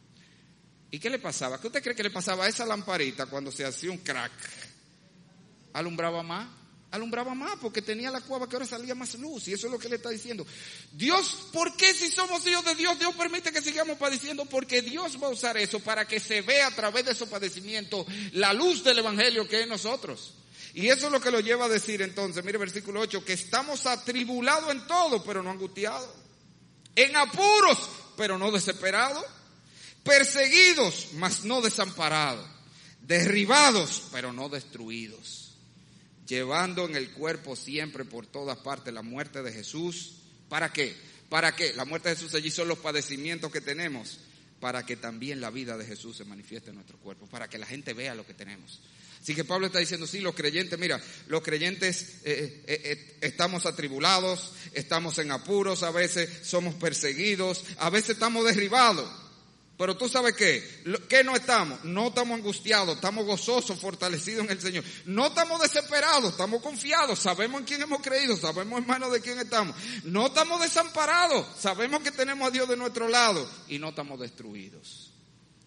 ¿Y qué le pasaba? ¿Qué usted cree que le pasaba a esa lamparita cuando se hacía un crack? ¿Alumbraba más? Alumbraba más porque tenía la cuava que ahora salía más luz, y eso es lo que le está diciendo. Dios, ¿por qué si somos hijos de Dios, Dios permite que sigamos padeciendo? Porque Dios va a usar eso para que se vea a través de esos padecimientos la luz del evangelio que es en nosotros. Y eso es lo que lo lleva a decir entonces, mire versículo ocho, que estamos atribulados en todo, pero no angustiados, en apuros, pero no desesperados, perseguidos, mas no desamparados, derribados, pero no destruidos, llevando en el cuerpo siempre por todas partes la muerte de Jesús. ¿Para qué? ¿Para qué? La muerte de Jesús allí son los padecimientos que tenemos, para que también la vida de Jesús se manifieste en nuestro cuerpo, para que la gente vea lo que tenemos. Así que Pablo está diciendo, sí, los creyentes, mira, los creyentes eh, eh, eh, estamos atribulados, estamos en apuros, a veces somos perseguidos, a veces estamos derribados. Pero tú sabes qué, ¿qué no estamos? No estamos angustiados, estamos gozosos, fortalecidos en el Señor. No estamos desesperados, estamos confiados, sabemos en quién hemos creído, sabemos en manos de quién estamos. No estamos desamparados, sabemos que tenemos a Dios de nuestro lado, y no estamos destruidos.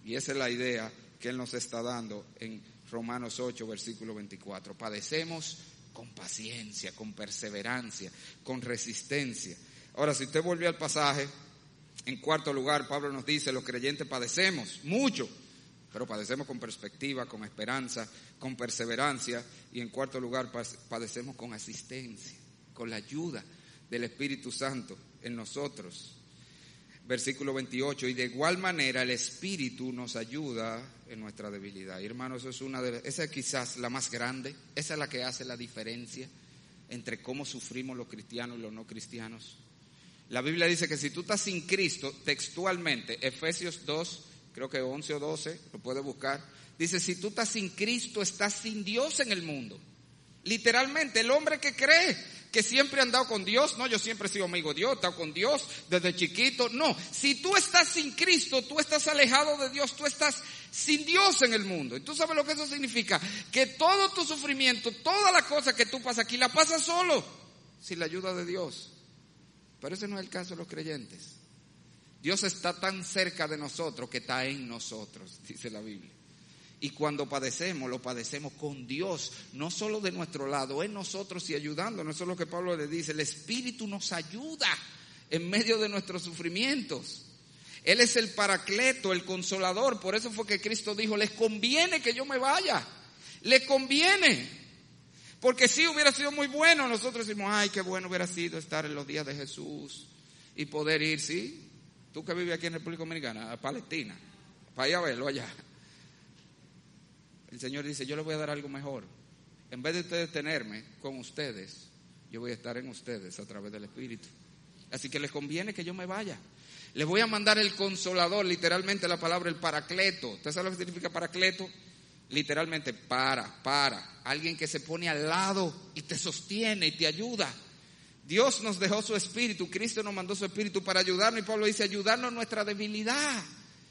Y esa es la idea que Él nos está dando en Romanos ocho, versículo veinticuatro. Padecemos con paciencia, con perseverancia, con resistencia. Ahora, si usted volvió al pasaje, en cuarto lugar, Pablo nos dice, los creyentes padecemos mucho, pero padecemos con perspectiva, con esperanza, con perseverancia. Y en cuarto lugar, padecemos con asistencia, con la ayuda del Espíritu Santo en nosotros. Versículo veintiocho, y de igual manera el Espíritu nos ayuda en nuestra debilidad. Y hermanos, eso es una de las, esa es quizás la más grande, esa es la que hace la diferencia entre cómo sufrimos los cristianos y los no cristianos. La Biblia dice que si tú estás sin Cristo, textualmente, Efesios dos, creo que once o doce, lo puedes buscar, dice, si tú estás sin Cristo, estás sin Dios en el mundo. Literalmente, el hombre que cree que siempre ha andado con Dios, no, yo siempre he sido amigo de Dios, he estado con Dios desde chiquito, no. Si tú estás sin Cristo, tú estás alejado de Dios, tú estás sin Dios en el mundo. ¿Y tú sabes lo que eso significa? Que todo tu sufrimiento, toda la cosa que tú pasas aquí, la pasas solo, sin la ayuda de Dios. Pero ese no es el caso de los creyentes. Dios está tan cerca de nosotros que está en nosotros, dice la Biblia. Y cuando padecemos, lo padecemos con Dios, no solo de nuestro lado, en nosotros y ayudándonos. Eso es lo que Pablo le dice, el Espíritu nos ayuda en medio de nuestros sufrimientos. Él es el paracleto, el consolador. Por eso fue que Cristo dijo, les conviene que yo me vaya, les conviene. Porque si hubiera sido muy bueno, nosotros decimos, ay, qué bueno hubiera sido estar en los días de Jesús y poder ir, ¿sí? Tú que vives aquí en República Dominicana, a Palestina, para ir a verlo allá. El Señor dice, yo les voy a dar algo mejor. En vez de ustedes tenerme con ustedes, yo voy a estar en ustedes a través del Espíritu. Así que les conviene que yo me vaya. Les voy a mandar el consolador, literalmente la palabra el paracleto. ¿Usted sabe lo que significa paracleto? Literalmente para, para. Alguien que se pone al lado y te sostiene y te ayuda. Dios nos dejó su Espíritu, Cristo nos mandó su Espíritu para ayudarnos. Y Pablo dice, ayudarnos en nuestra debilidad.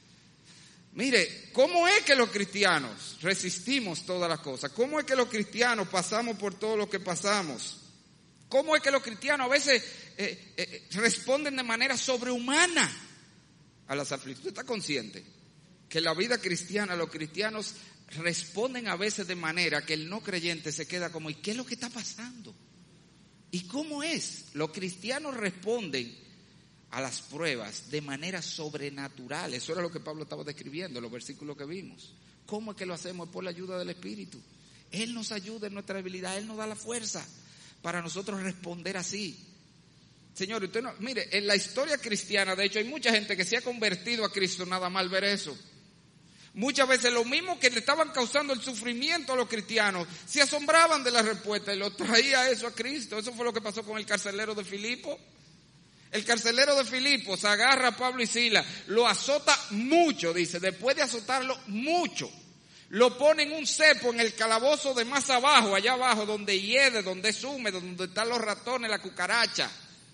Mire, ¿cómo es que los cristianos resistimos todas las cosas? ¿Cómo es que los cristianos pasamos por todo lo que pasamos? ¿Cómo es que los cristianos a veces eh, eh, responden de manera sobrehumana a las aflicciones? ¿Usted está consciente que en la vida cristiana los cristianos responden a veces de manera que el no creyente se queda como, ¿y qué es lo que está pasando? ¿Y cómo es? Los cristianos responden a las pruebas de manera sobrenatural. Eso era lo que Pablo estaba describiendo en los versículos que vimos. ¿Cómo es que lo hacemos? Por la ayuda del Espíritu. Él nos ayuda en nuestra debilidad, Él nos da la fuerza para nosotros responder así. Señor, usted no, mire, en la historia cristiana, de hecho, hay mucha gente que se ha convertido a Cristo nada más al ver eso. Muchas veces lo mismo que le estaban causando el sufrimiento a los cristianos, se asombraban de la respuesta y lo traía eso a Cristo. Eso fue lo que pasó con el carcelero de Filipo. El carcelero de Filipos agarra a Pablo y Silas, lo azota mucho, dice, después de azotarlo mucho, lo pone en un cepo en el calabozo de más abajo, allá abajo, donde hiede, donde es húmedo, donde están los ratones, la cucaracha.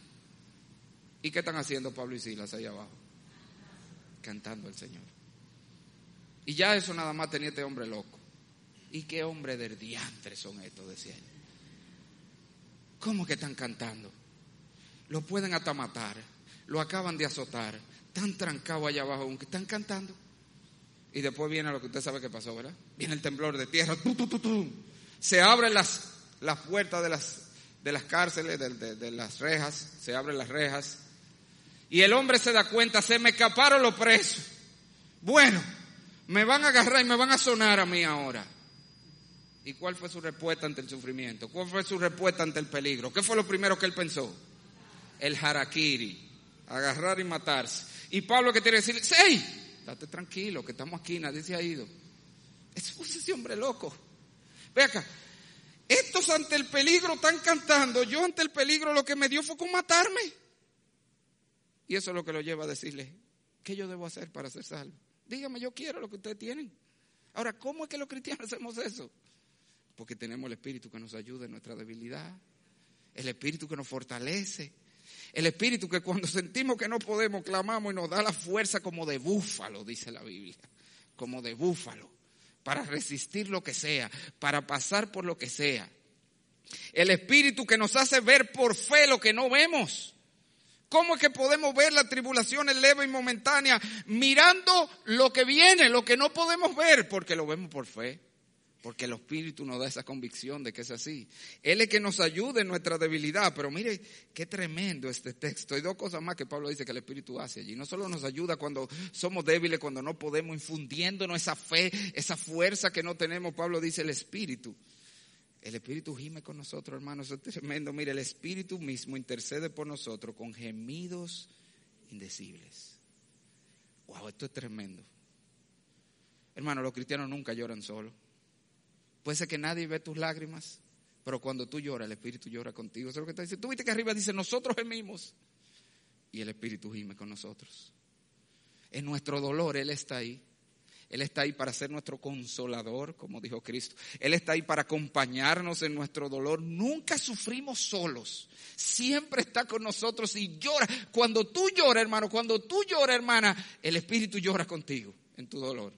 ¿Y qué están haciendo Pablo y Silas allá abajo? Cantando al Señor. Y ya eso nada más tenía este hombre loco. ¿Y qué hombre del diantre son estos? Decía él. ¿Cómo que están cantando? Lo pueden hasta matar, lo acaban de azotar, están trancados allá abajo, aunque están cantando. Y después viene lo que usted sabe que pasó, ¿verdad? Viene el temblor de tierra, tum, tum, tum, tum. Se abren las, las puertas de las, de las cárceles, de, de, de las rejas, se abren las rejas. Y el hombre se da cuenta, se me escaparon los presos. Bueno, me van a agarrar y me van a sonar a mí ahora. ¿Y cuál fue su respuesta ante el sufrimiento? ¿Cuál fue su respuesta ante el peligro? ¿Qué fue lo primero que él pensó? El harakiri, agarrar y matarse. Y Pablo que tiene que decirle, ¡hey! Date tranquilo, que estamos aquí, nadie se ha ido. Es ese hombre loco. Ve acá, estos ante el peligro están cantando, yo ante el peligro lo que me dio fue con matarme. Y eso es lo que lo lleva a decirle, ¿qué yo debo hacer para ser salvo? Dígame, yo quiero lo que ustedes tienen. Ahora, ¿cómo es que los cristianos hacemos eso? Porque tenemos el Espíritu que nos ayuda en nuestra debilidad, el Espíritu que nos fortalece, el Espíritu que cuando sentimos que no podemos, clamamos y nos da la fuerza como de búfalo, dice la Biblia, como de búfalo, para resistir lo que sea, para pasar por lo que sea. El Espíritu que nos hace ver por fe lo que no vemos. ¿Cómo es que podemos ver las tribulaciones leves y momentáneas mirando lo que viene, lo que no podemos ver? Porque lo vemos por fe. Porque el Espíritu nos da esa convicción de que es así. Él es que nos ayuda en nuestra debilidad. Pero mire, qué tremendo este texto. Hay dos cosas más que Pablo dice que el Espíritu hace allí. No solo nos ayuda cuando somos débiles, cuando no podemos, infundiéndonos esa fe, esa fuerza que no tenemos. Pablo dice el Espíritu. El Espíritu gime con nosotros, hermanos. Eso es tremendo. Mire, el Espíritu mismo intercede por nosotros con gemidos indecibles. Wow, esto es tremendo. Hermano, los cristianos nunca lloran solos. Puede ser que nadie ve tus lágrimas, pero cuando tú lloras, el Espíritu llora contigo. Eso es lo que está diciendo. Tú viste que arriba dice, nosotros gemimos. Y el Espíritu gime con nosotros. En nuestro dolor, Él está ahí. Él está ahí para ser nuestro consolador, como dijo Cristo. Él está ahí para acompañarnos en nuestro dolor. Nunca sufrimos solos. Siempre está con nosotros y llora. Cuando tú lloras, hermano, cuando tú lloras, hermana, el Espíritu llora contigo en tu dolor.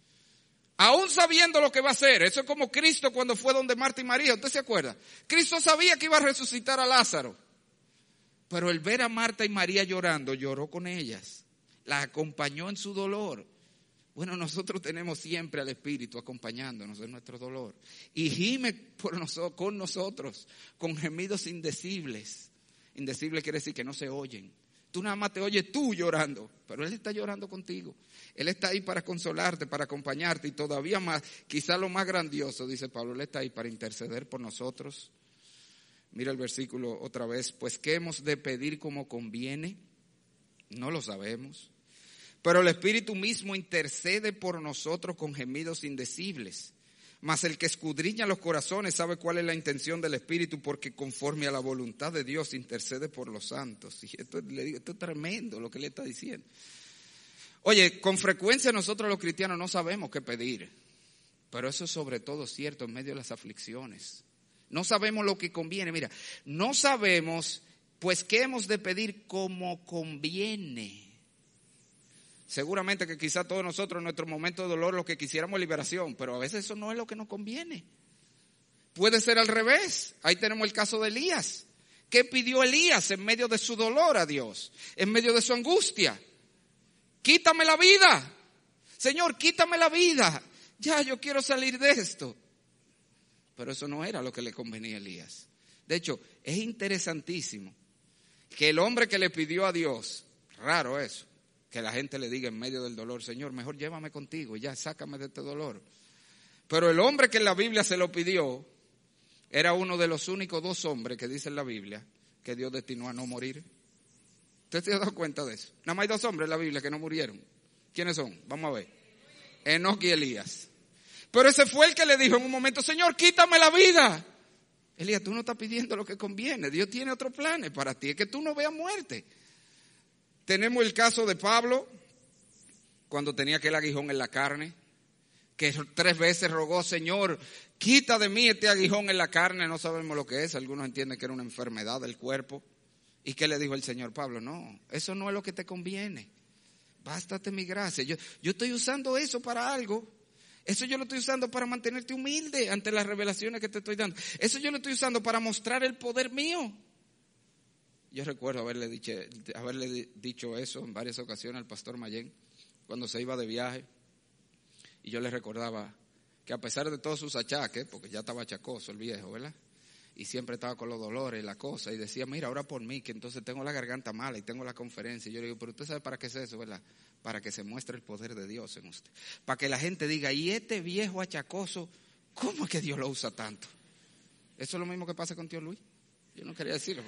Aún sabiendo lo que va a hacer. Eso es como Cristo cuando fue donde Marta y María. ¿Usted se acuerda? Cristo sabía que iba a resucitar a Lázaro. Pero el ver a Marta y María llorando, lloró con ellas. La acompañó en su dolor. Bueno, nosotros tenemos siempre al Espíritu acompañándonos en nuestro dolor. Y gime por nosotros, con nosotros, con gemidos indecibles. Indecibles quiere decir que no se oyen. Tú nada más te oyes tú llorando, pero Él está llorando contigo. Él está ahí para consolarte, para acompañarte y todavía más, quizá lo más grandioso, dice Pablo, Él está ahí para interceder por nosotros. Mira el versículo otra vez, pues ¿qué hemos de pedir como conviene? No lo sabemos. Pero el Espíritu mismo intercede por nosotros con gemidos indecibles. Mas el que escudriña los corazones sabe cuál es la intención del Espíritu, porque conforme a la voluntad de Dios intercede por los santos. Y esto, le digo, esto es tremendo lo que le está diciendo. Oye, con frecuencia nosotros los cristianos no sabemos qué pedir, pero eso es sobre todo cierto en medio de las aflicciones. No sabemos lo que conviene. Mira, no sabemos pues qué hemos de pedir como conviene. Seguramente que quizá todos nosotros en nuestro momento de dolor lo que quisiéramos es liberación, pero a veces eso no es lo que nos conviene. Puede ser al revés. Ahí tenemos el caso de Elías. ¿Qué pidió Elías en medio de su dolor a Dios? En medio de su angustia. Quítame la vida. Señor, quítame la vida. Ya, yo quiero salir de esto. Pero eso no era lo que le convenía a Elías. De hecho, es interesantísimo que el hombre que le pidió a Dios, raro eso, que la gente le diga en medio del dolor, Señor, mejor llévame contigo, ya, sácame de este dolor. Pero el hombre que en la Biblia se lo pidió, era uno de los únicos dos hombres que dice en la Biblia que Dios destinó a no morir. ¿Usted se ha dado cuenta de eso? Nada más hay dos hombres en la Biblia que no murieron. ¿Quiénes son? Vamos a ver. Enoc y Elías. Pero ese fue el que le dijo en un momento, Señor, quítame la vida. Elías, tú no estás pidiendo lo que conviene. Dios tiene otros planes para ti. Es que tú no veas muerte. Tenemos el caso de Pablo, cuando tenía aquel aguijón en la carne, que tres veces rogó, Señor, quita de mí este aguijón en la carne. No sabemos lo que es. Algunos entienden que era una enfermedad del cuerpo. ¿Y qué le dijo el Señor? Pablo, no, eso no es lo que te conviene. Bástate mi gracia. Yo, yo estoy usando eso para algo. Eso yo lo estoy usando para mantenerte humilde ante las revelaciones que te estoy dando. Eso yo lo estoy usando para mostrar el poder mío. Yo recuerdo haberle dicho, haberle dicho eso en varias ocasiones al pastor Mayén cuando se iba de viaje. Y yo le recordaba que a pesar de todos sus achaques, porque ya estaba achacoso el viejo, ¿verdad? Y siempre estaba con los dolores y la cosa. Y decía, mira, ora por mí, que entonces tengo la garganta mala y tengo la conferencia. Y yo le digo, pero usted sabe para qué es eso, ¿verdad? Para que se muestre el poder de Dios en usted. Para que la gente diga, y este viejo achacoso, ¿cómo es que Dios lo usa tanto? Eso es lo mismo que pasa con tío Luis. Yo no quería decirlo.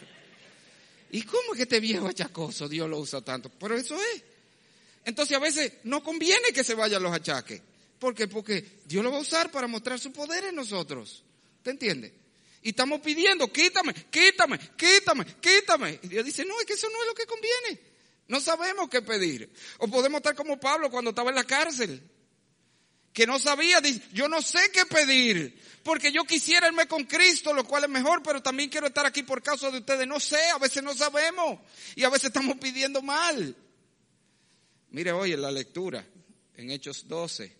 ¿Y cómo es que este viejo achacoso Dios lo usa tanto? Pero eso es. Entonces a veces no conviene que se vayan los achaques. ¿Por qué? Porque Dios lo va a usar para mostrar su poder en nosotros. ¿Te entiendes? Y estamos pidiendo, quítame, quítame, quítame, quítame. Y Dios dice, no, es que eso no es lo que conviene. No sabemos qué pedir. O podemos estar como Pablo cuando estaba en la cárcel. Que no sabía, dice, yo no sé qué pedir. Porque yo quisiera irme con Cristo, lo cual es mejor, pero también quiero estar aquí por causa de ustedes. No sé, a veces no sabemos. Y a veces estamos pidiendo mal. Mire hoy en la lectura, en Hechos doce.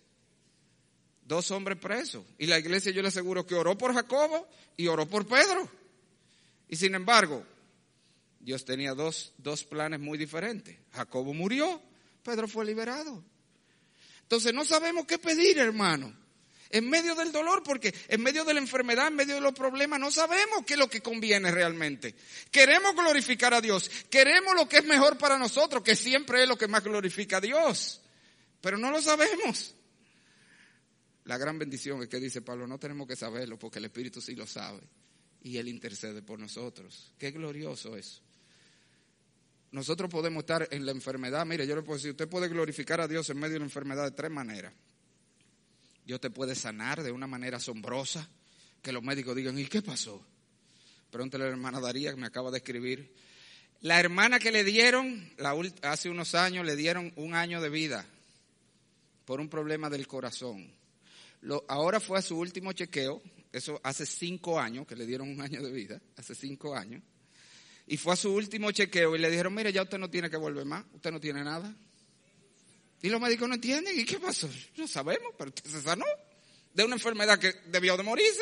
Dos hombres presos. Y la iglesia, yo le aseguro que oró por Jacobo y oró por Pedro. Y sin embargo, Dios tenía dos, dos planes muy diferentes. Jacobo murió, Pedro fue liberado. Entonces no sabemos qué pedir, hermano. En medio del dolor, porque en medio de la enfermedad, en medio de los problemas, no sabemos qué es lo que conviene realmente. Queremos glorificar a Dios, queremos lo que es mejor para nosotros, que siempre es lo que más glorifica a Dios, pero no lo sabemos. La gran bendición es que dice Pablo, no tenemos que saberlo porque el Espíritu sí lo sabe y Él intercede por nosotros. Qué glorioso eso. Nosotros podemos estar en la enfermedad. Mire, yo le puedo decir, usted puede glorificar a Dios en medio de la enfermedad de tres maneras. Dios te puede sanar de una manera asombrosa, que los médicos digan, ¿y qué pasó? Pregúntale a la hermana Daría, que me acaba de escribir. La hermana que le dieron, la, hace unos años, le dieron un año de vida por un problema del corazón. Lo, ahora fue a su último chequeo, eso hace cinco años, que le dieron un año de vida, hace cinco años. Y fue a su último chequeo y le dijeron, mire, ya usted no tiene que volver más, usted no tiene nada. Y los médicos no entienden. ¿Y qué pasó? No sabemos, pero usted se sanó de una enfermedad que debió de morirse.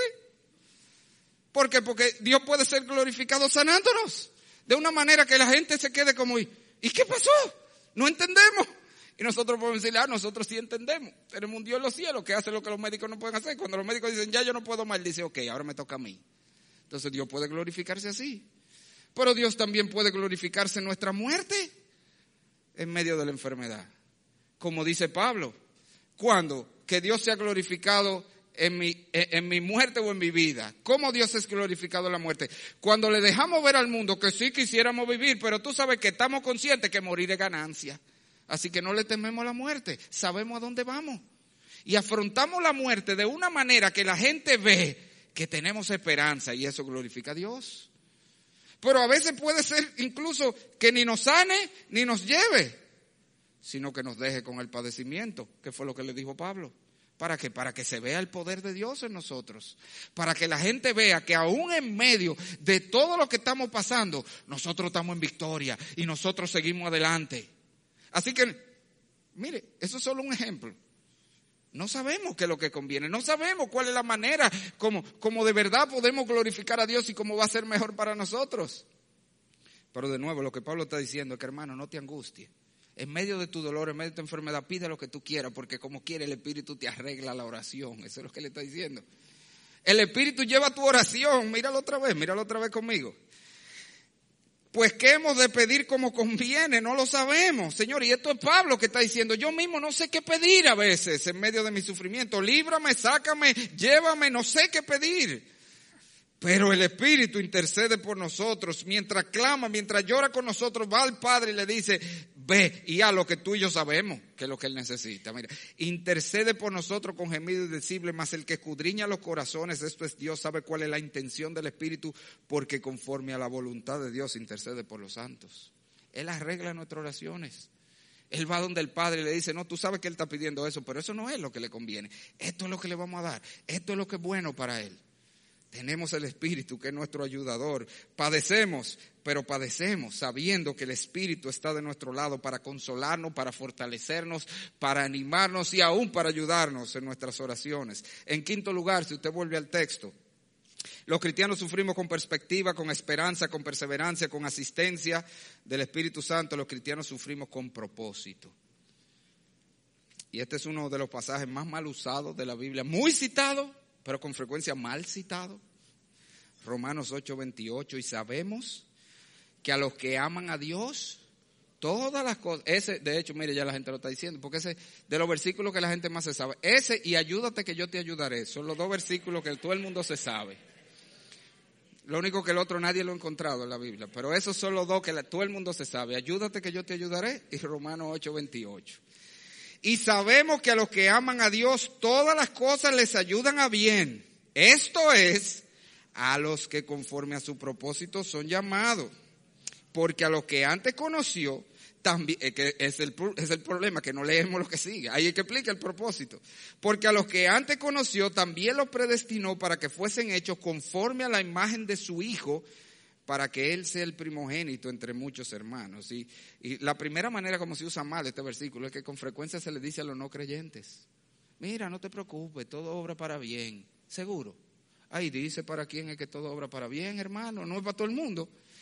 ¿Por qué? Porque Dios puede ser glorificado sanándonos de una manera que la gente se quede como, ¿y qué pasó? No entendemos. Y nosotros podemos decirle, ah, nosotros sí entendemos. Tenemos un Dios en los cielos que hace lo que los médicos no pueden hacer. Cuando los médicos dicen, ya yo no puedo más, él dice, ok, ahora me toca a mí. Entonces Dios puede glorificarse así. Pero Dios también puede glorificarse en nuestra muerte en medio de la enfermedad. Como dice Pablo, ¿cuándo? Que Dios sea glorificado en mi, en mi muerte o en mi vida. ¿Cómo Dios es glorificado en la muerte? Cuando le dejamos ver al mundo que sí quisiéramos vivir, pero tú sabes que estamos conscientes que morir es ganancia. Así que no le tememos a la muerte, sabemos a dónde vamos. Y afrontamos la muerte de una manera que la gente ve que tenemos esperanza y eso glorifica a Dios. Pero a veces puede ser incluso que ni nos sane ni nos lleve, sino que nos deje con el padecimiento, que fue lo que le dijo Pablo. ¿Para qué? Para que se vea el poder de Dios en nosotros. Para que la gente vea que aún en medio de todo lo que estamos pasando, nosotros estamos en victoria y nosotros seguimos adelante. Así que, mire, eso es solo un ejemplo. No sabemos qué es lo que conviene, no sabemos cuál es la manera como, como de verdad podemos glorificar a Dios y cómo va a ser mejor para nosotros. Pero de nuevo, lo que Pablo está diciendo es que, hermano, no te angusties. En medio de tu dolor, en medio de tu enfermedad, pide lo que tú quieras, porque como quiere el Espíritu te arregla la oración. Eso es lo que le está diciendo. El Espíritu lleva tu oración. Míralo otra vez, míralo otra vez conmigo. Pues ¿qué hemos de pedir como conviene? No lo sabemos, Señor. Y esto es Pablo que está diciendo, yo mismo no sé qué pedir a veces en medio de mi sufrimiento. Líbrame, sácame, llévame, no sé qué pedir. Pero el Espíritu intercede por nosotros, mientras clama, mientras llora con nosotros, va al Padre y le dice, ve y haz lo que tú y yo sabemos, que es lo que Él necesita. Mira, intercede por nosotros con gemido indecible, mas el que escudriña los corazones, esto es Dios, sabe cuál es la intención del Espíritu, porque conforme a la voluntad de Dios intercede por los santos. Él arregla nuestras oraciones. Él va donde el Padre y le dice, no, tú sabes que Él está pidiendo eso, pero eso no es lo que le conviene. Esto es lo que le vamos a dar, esto es lo que es bueno para Él. Tenemos el Espíritu que es nuestro ayudador. Padecemos, pero padecemos sabiendo que el Espíritu está de nuestro lado para consolarnos, para fortalecernos, para animarnos y aún para ayudarnos en nuestras oraciones. En quinto lugar, si usted vuelve al texto, los cristianos sufrimos con perspectiva, con esperanza, con perseverancia, con asistencia del Espíritu Santo. Los cristianos sufrimos con propósito. Y este es uno de los pasajes más mal usados de la Biblia, muy citado, pero con frecuencia mal citado. Romanos ocho veintiocho, y sabemos que a los que aman a Dios, todas las cosas, ese, de hecho, mire, ya la gente lo está diciendo, porque ese, de los versículos que la gente más se sabe, ese y ayúdate que yo te ayudaré, son los dos versículos que todo el mundo se sabe. Lo único que el otro nadie lo ha encontrado en la Biblia, pero esos son los dos que la, todo el mundo se sabe, ayúdate que yo te ayudaré, y Romanos ocho veintiocho. Y sabemos que a los que aman a Dios, todas las cosas les ayudan a bien. Esto es, a los que conforme a su propósito son llamados. Porque a los que antes conoció, también, es, que es, el, es el problema, que no leemos lo que sigue. Ahí hay que explicar el propósito. Porque a los que antes conoció, también los predestinó para que fuesen hechos conforme a la imagen de su Hijo, para que Él sea el primogénito entre muchos hermanos. Y, y la primera manera como se usa mal este versículo es que con frecuencia se le dice a los no creyentes, mira, no te preocupes, todo obra para bien. ¿Seguro? Ahí dice para quién es que todo obra para bien, hermano, no es para todo el mundo.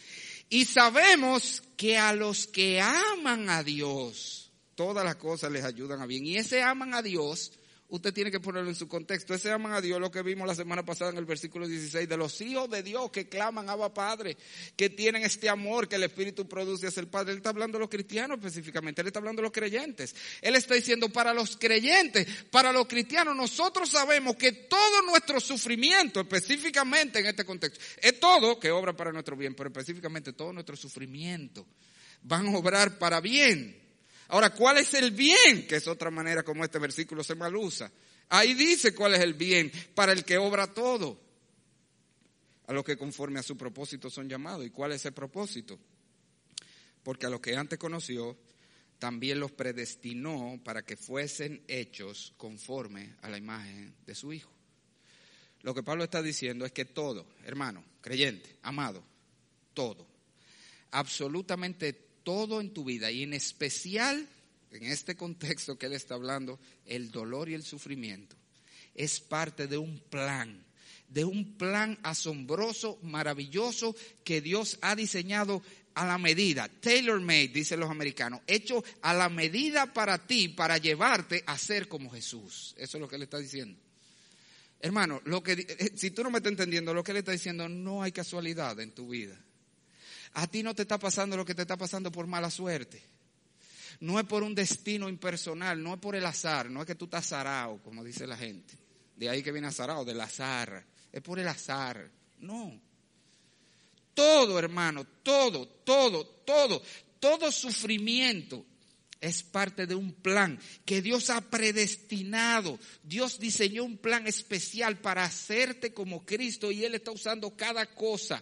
Y sabemos que a los que aman a Dios, todas las cosas les ayudan a bien. Y ese aman a Dios, usted tiene que ponerlo en su contexto. Ese aman a Dios, lo que vimos la semana pasada en el versículo dieciséis, de los hijos de Dios que claman Abba Padre, que tienen este amor que el Espíritu produce hacia el Padre. Él está hablando de los cristianos específicamente, él está hablando de los creyentes. Él está diciendo para los creyentes, para los cristianos, nosotros sabemos que todo nuestro sufrimiento, específicamente en este contexto, es todo que obra para nuestro bien, pero específicamente todo nuestro sufrimiento van a obrar para bien. Ahora, ¿cuál es el bien? Que es otra manera como este versículo se mal usa. Ahí dice cuál es el bien para el que obra todo. A los que conforme a su propósito son llamados. ¿Y cuál es el propósito? Porque a los que antes conoció, también los predestinó para que fuesen hechos conforme a la imagen de su Hijo. Lo que Pablo está diciendo es que todo, hermano, creyente, amado, todo, absolutamente todo, todo en tu vida, y en especial en este contexto que él está hablando, el dolor y el sufrimiento, es parte de un plan, de un plan asombroso, maravilloso, que Dios ha diseñado a la medida, tailor-made, dicen los americanos, hecho a la medida para ti, para llevarte a ser como Jesús. Eso es lo que él está diciendo. Hermano, lo que, si tú no me estás entendiendo, lo que él está diciendo, no hay casualidad en tu vida. A ti no te está pasando lo que te está pasando por mala suerte. No es por un destino impersonal, no es por el azar, no es que tú estás azarado, como dice la gente. De ahí que viene azarado, del azar. Es por el azar. No. Todo, hermano, todo, todo, todo, todo sufrimiento es parte de un plan que Dios ha predestinado. Dios diseñó un plan especial para hacerte como Cristo y Él está usando cada cosa.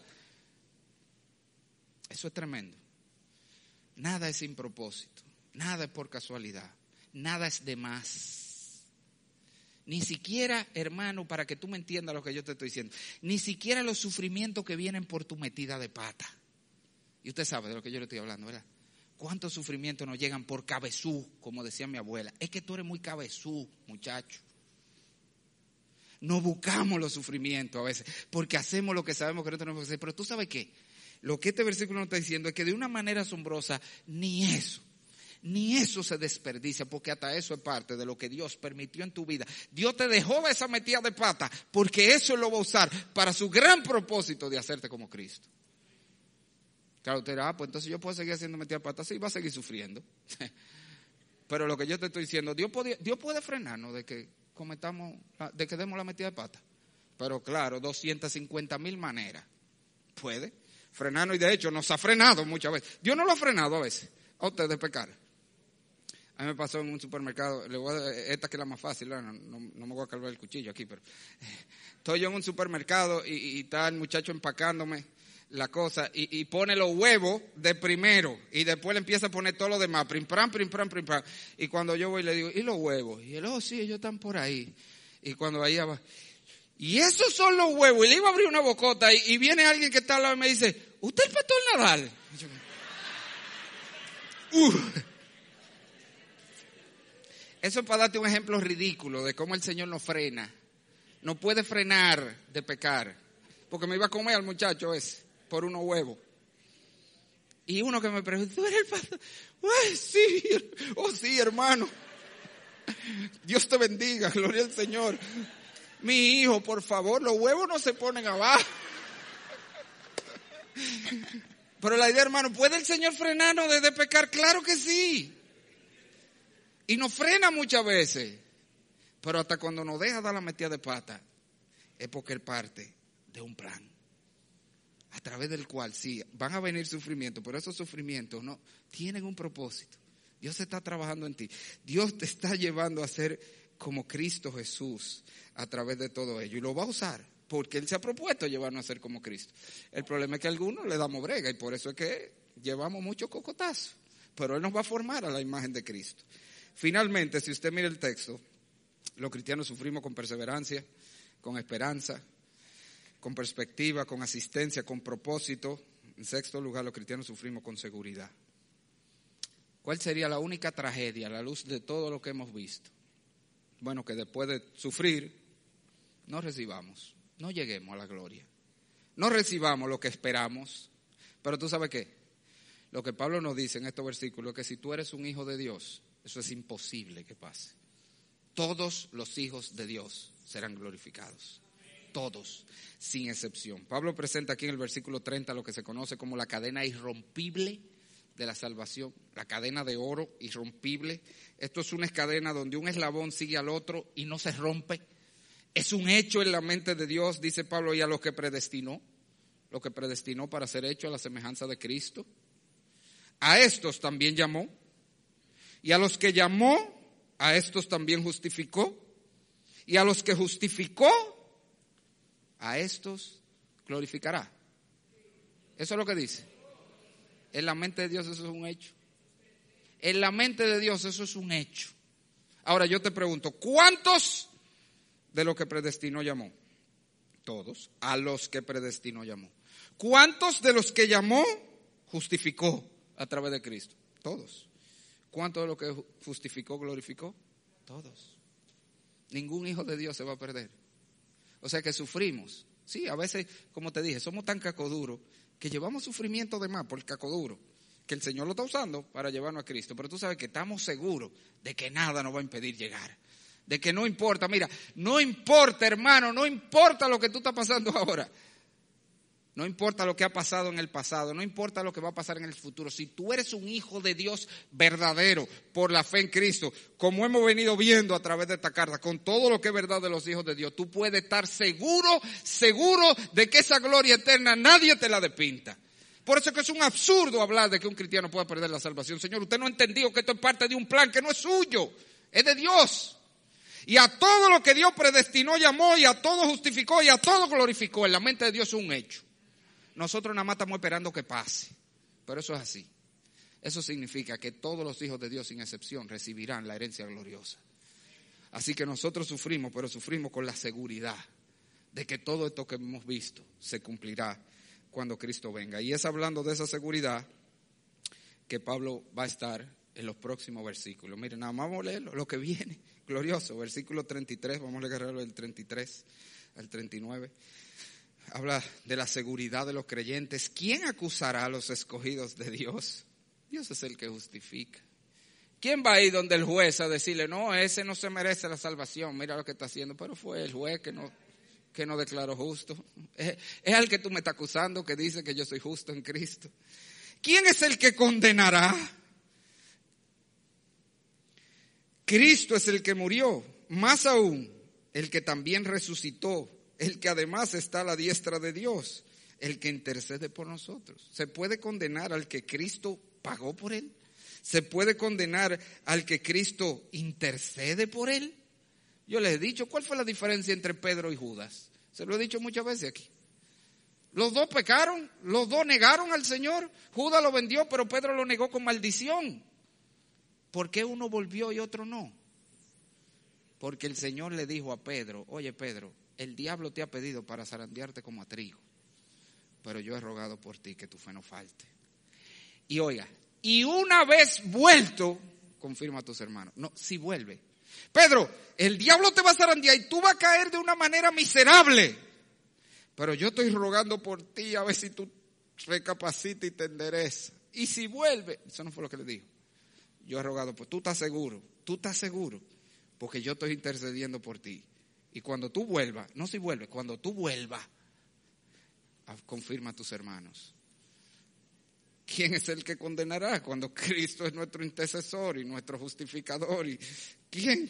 Eso es tremendo. Nada es sin propósito, nada es por casualidad, nada es de más. Ni siquiera, hermano, para que tú me entiendas lo que yo te estoy diciendo, ni siquiera los sufrimientos que vienen por tu metida de pata. Y usted sabe de lo que yo le estoy hablando, ¿verdad? ¿Cuántos sufrimientos nos llegan por cabezú, como decía mi abuela? Es que tú eres muy cabezú, muchacho. No buscamos los sufrimientos a veces, porque hacemos lo que sabemos que no tenemos que hacer. Pero tú sabes qué, lo que este versículo nos está diciendo es que de una manera asombrosa, ni eso, ni eso se desperdicia, porque hasta eso es parte de lo que Dios permitió en tu vida. Dios te dejó esa metida de pata, porque eso lo va a usar para su gran propósito de hacerte como Cristo. Claro, usted dirá, ah, pues entonces yo puedo seguir haciendo metida de pata, sí, va a seguir sufriendo. Pero lo que yo te estoy diciendo, Dios puede, Dios puede frenarnos de que cometamos, de que demos la metida de pata. Pero claro, doscientas cincuenta mil maneras. Puede frenarnos, y de hecho nos ha frenado muchas veces. Dios no lo ha frenado a veces a usted de pecar. A mí me pasó en un supermercado, le voy a, esta que es la más fácil, no, no, no me voy a cargar el cuchillo aquí, pero estoy yo en un supermercado y, y está el muchacho empacándome la cosa y, y pone los huevos de primero y después le empieza a poner todo lo demás, prim, pram, prim, pram, prim, pram. Y cuando yo voy le digo, ¿y los huevos? Y él, oh sí, ellos están por ahí. Y cuando ahí va, y esos son los huevos. Y le iba a abrir una bocota y, y viene alguien que está al lado y me dice, ¿usted es el pastor Nadal? Y yo, uh. Eso es para darte un ejemplo ridículo de cómo el Señor nos frena. No puede frenar de pecar. Porque me iba a comer al muchacho ese por unos huevos. Y uno que me preguntó, ¿tú eres el pastor? Ay, sí, oh sí, hermano. Dios te bendiga, gloria al Señor. Mi hijo, por favor, los huevos no se ponen abajo. Pero la idea, hermano, ¿puede el Señor frenarnos de, de pecar? Claro que sí. Y nos frena muchas veces. Pero hasta cuando nos deja dar la metida de pata, es porque Él parte de un plan. A través del cual, sí, van a venir sufrimientos, pero esos sufrimientos no tienen un propósito. Dios está trabajando en ti. Dios te está llevando a ser como Cristo Jesús a través de todo ello. Y lo va a usar, porque Él se ha propuesto llevarnos a ser como Cristo. El problema es que a algunos le damos brega y por eso es que llevamos muchos cocotazos. Pero Él nos va a formar a la imagen de Cristo. Finalmente, si usted mira el texto, los cristianos sufrimos con perseverancia, con esperanza, con perspectiva, con asistencia, con propósito. En sexto lugar, los cristianos sufrimos con seguridad. ¿Cuál sería la única tragedia a la luz de todo lo que hemos visto? Bueno, que después de sufrir, no recibamos, no lleguemos a la gloria. No recibamos lo que esperamos, Pero tú sabes qué, lo que Pablo nos dice en estos versículos es que si tú eres un hijo de Dios, eso es imposible que pase. Todos los hijos de Dios serán glorificados. Todos, sin excepción. Pablo presenta aquí en el versículo treinta lo que se conoce como la cadena irrompible de la salvación, la cadena de oro irrompible. Esto es una cadena donde un eslabón sigue al otro y no se rompe. Es un hecho en la mente de Dios, dice Pablo, y a los que predestinó, lo que predestinó para ser hecho a la semejanza de Cristo. A estos también llamó, y a los que llamó, a estos también justificó, y a los que justificó, a estos glorificará. Eso es lo que dice. En la mente de Dios eso es un hecho. En la mente de Dios eso es un hecho. Ahora yo te pregunto, ¿cuántos de los que predestinó llamó? Todos. A los que predestinó llamó. ¿Cuántos de los que llamó justificó a través de Cristo? Todos. ¿Cuántos de los que justificó glorificó? Todos. Ningún hijo de Dios se va a perder. O sea que sufrimos. Sí, a veces, como te dije, somos tan cacoduros que llevamos sufrimiento de más por el cacoduro, que el Señor lo está usando para llevarnos a Cristo. Pero tú sabes que estamos seguros de que nada nos va a impedir llegar. De que no importa, mira, no importa, hermano, no importa lo que tú estás pasando ahora. No importa lo que ha pasado en el pasado, no importa lo que va a pasar en el futuro. Si tú eres un hijo de Dios verdadero por la fe en Cristo, como hemos venido viendo a través de esta carta, con todo lo que es verdad de los hijos de Dios, tú puedes estar seguro, seguro de que esa gloria eterna nadie te la despinta. Por eso es que es un absurdo hablar de que un cristiano pueda perder la salvación. Señor, usted no ha entendido que esto es parte de un plan que no es suyo, es de Dios. Y a todo lo que Dios predestinó, llamó, y a todo justificó, y a todo glorificó. En la mente de Dios es un hecho. Nosotros nada más estamos esperando que pase, pero eso es así. Eso significa que todos los hijos de Dios, sin excepción, recibirán la herencia gloriosa. Así que nosotros sufrimos, pero sufrimos con la seguridad de que todo esto que hemos visto se cumplirá cuando Cristo venga. Y es hablando de esa seguridad que Pablo va a estar en los próximos versículos. Miren, nada más vamos a leerlo, lo que viene, glorioso. Versículo treinta y tres, vamos a leerlo del treinta y tres al treinta y nueve. Habla de la seguridad de los creyentes. ¿Quién acusará a los escogidos de Dios? Dios es el que justifica. ¿Quién va a ir donde el juez a decirle, no, ese no se merece la salvación, mira lo que está haciendo? Pero fue el juez que no, que no declaró justo. Es, es al que tú me estás acusando, que dice que yo soy justo en Cristo. ¿Quién es el que condenará? Cristo es el que murió, más aún, el que también resucitó, el que además está a la diestra de Dios, el que intercede por nosotros. ¿Se puede condenar al que Cristo pagó por él? ¿Se puede condenar al que Cristo intercede por él? Yo les he dicho, ¿cuál fue la diferencia entre Pedro y Judas? Se lo he dicho muchas veces aquí. Los dos pecaron, los dos negaron al Señor. Judas lo vendió, pero Pedro lo negó con maldición. ¿Por qué uno volvió y otro no? Porque el Señor le dijo a Pedro, oye Pedro, el diablo te ha pedido para zarandearte como a trigo, pero yo he rogado por ti que tu fe no falte. Y oiga, y una vez vuelto, confirma a tus hermanos, no, si vuelve. Pedro, el diablo te va a zarandear y tú vas a caer de una manera miserable, pero yo estoy rogando por ti a ver si tú recapacitas y te enderezas. Y si vuelve, eso no fue lo que le dijo. Yo he rogado por ti, tú estás seguro, tú estás seguro, porque yo estoy intercediendo por ti. Y cuando tú vuelvas, no si vuelves, cuando tú vuelvas, confirma a tus hermanos. ¿Quién es el que condenará cuando Cristo es nuestro intercesor y nuestro justificador? ¿Y quién?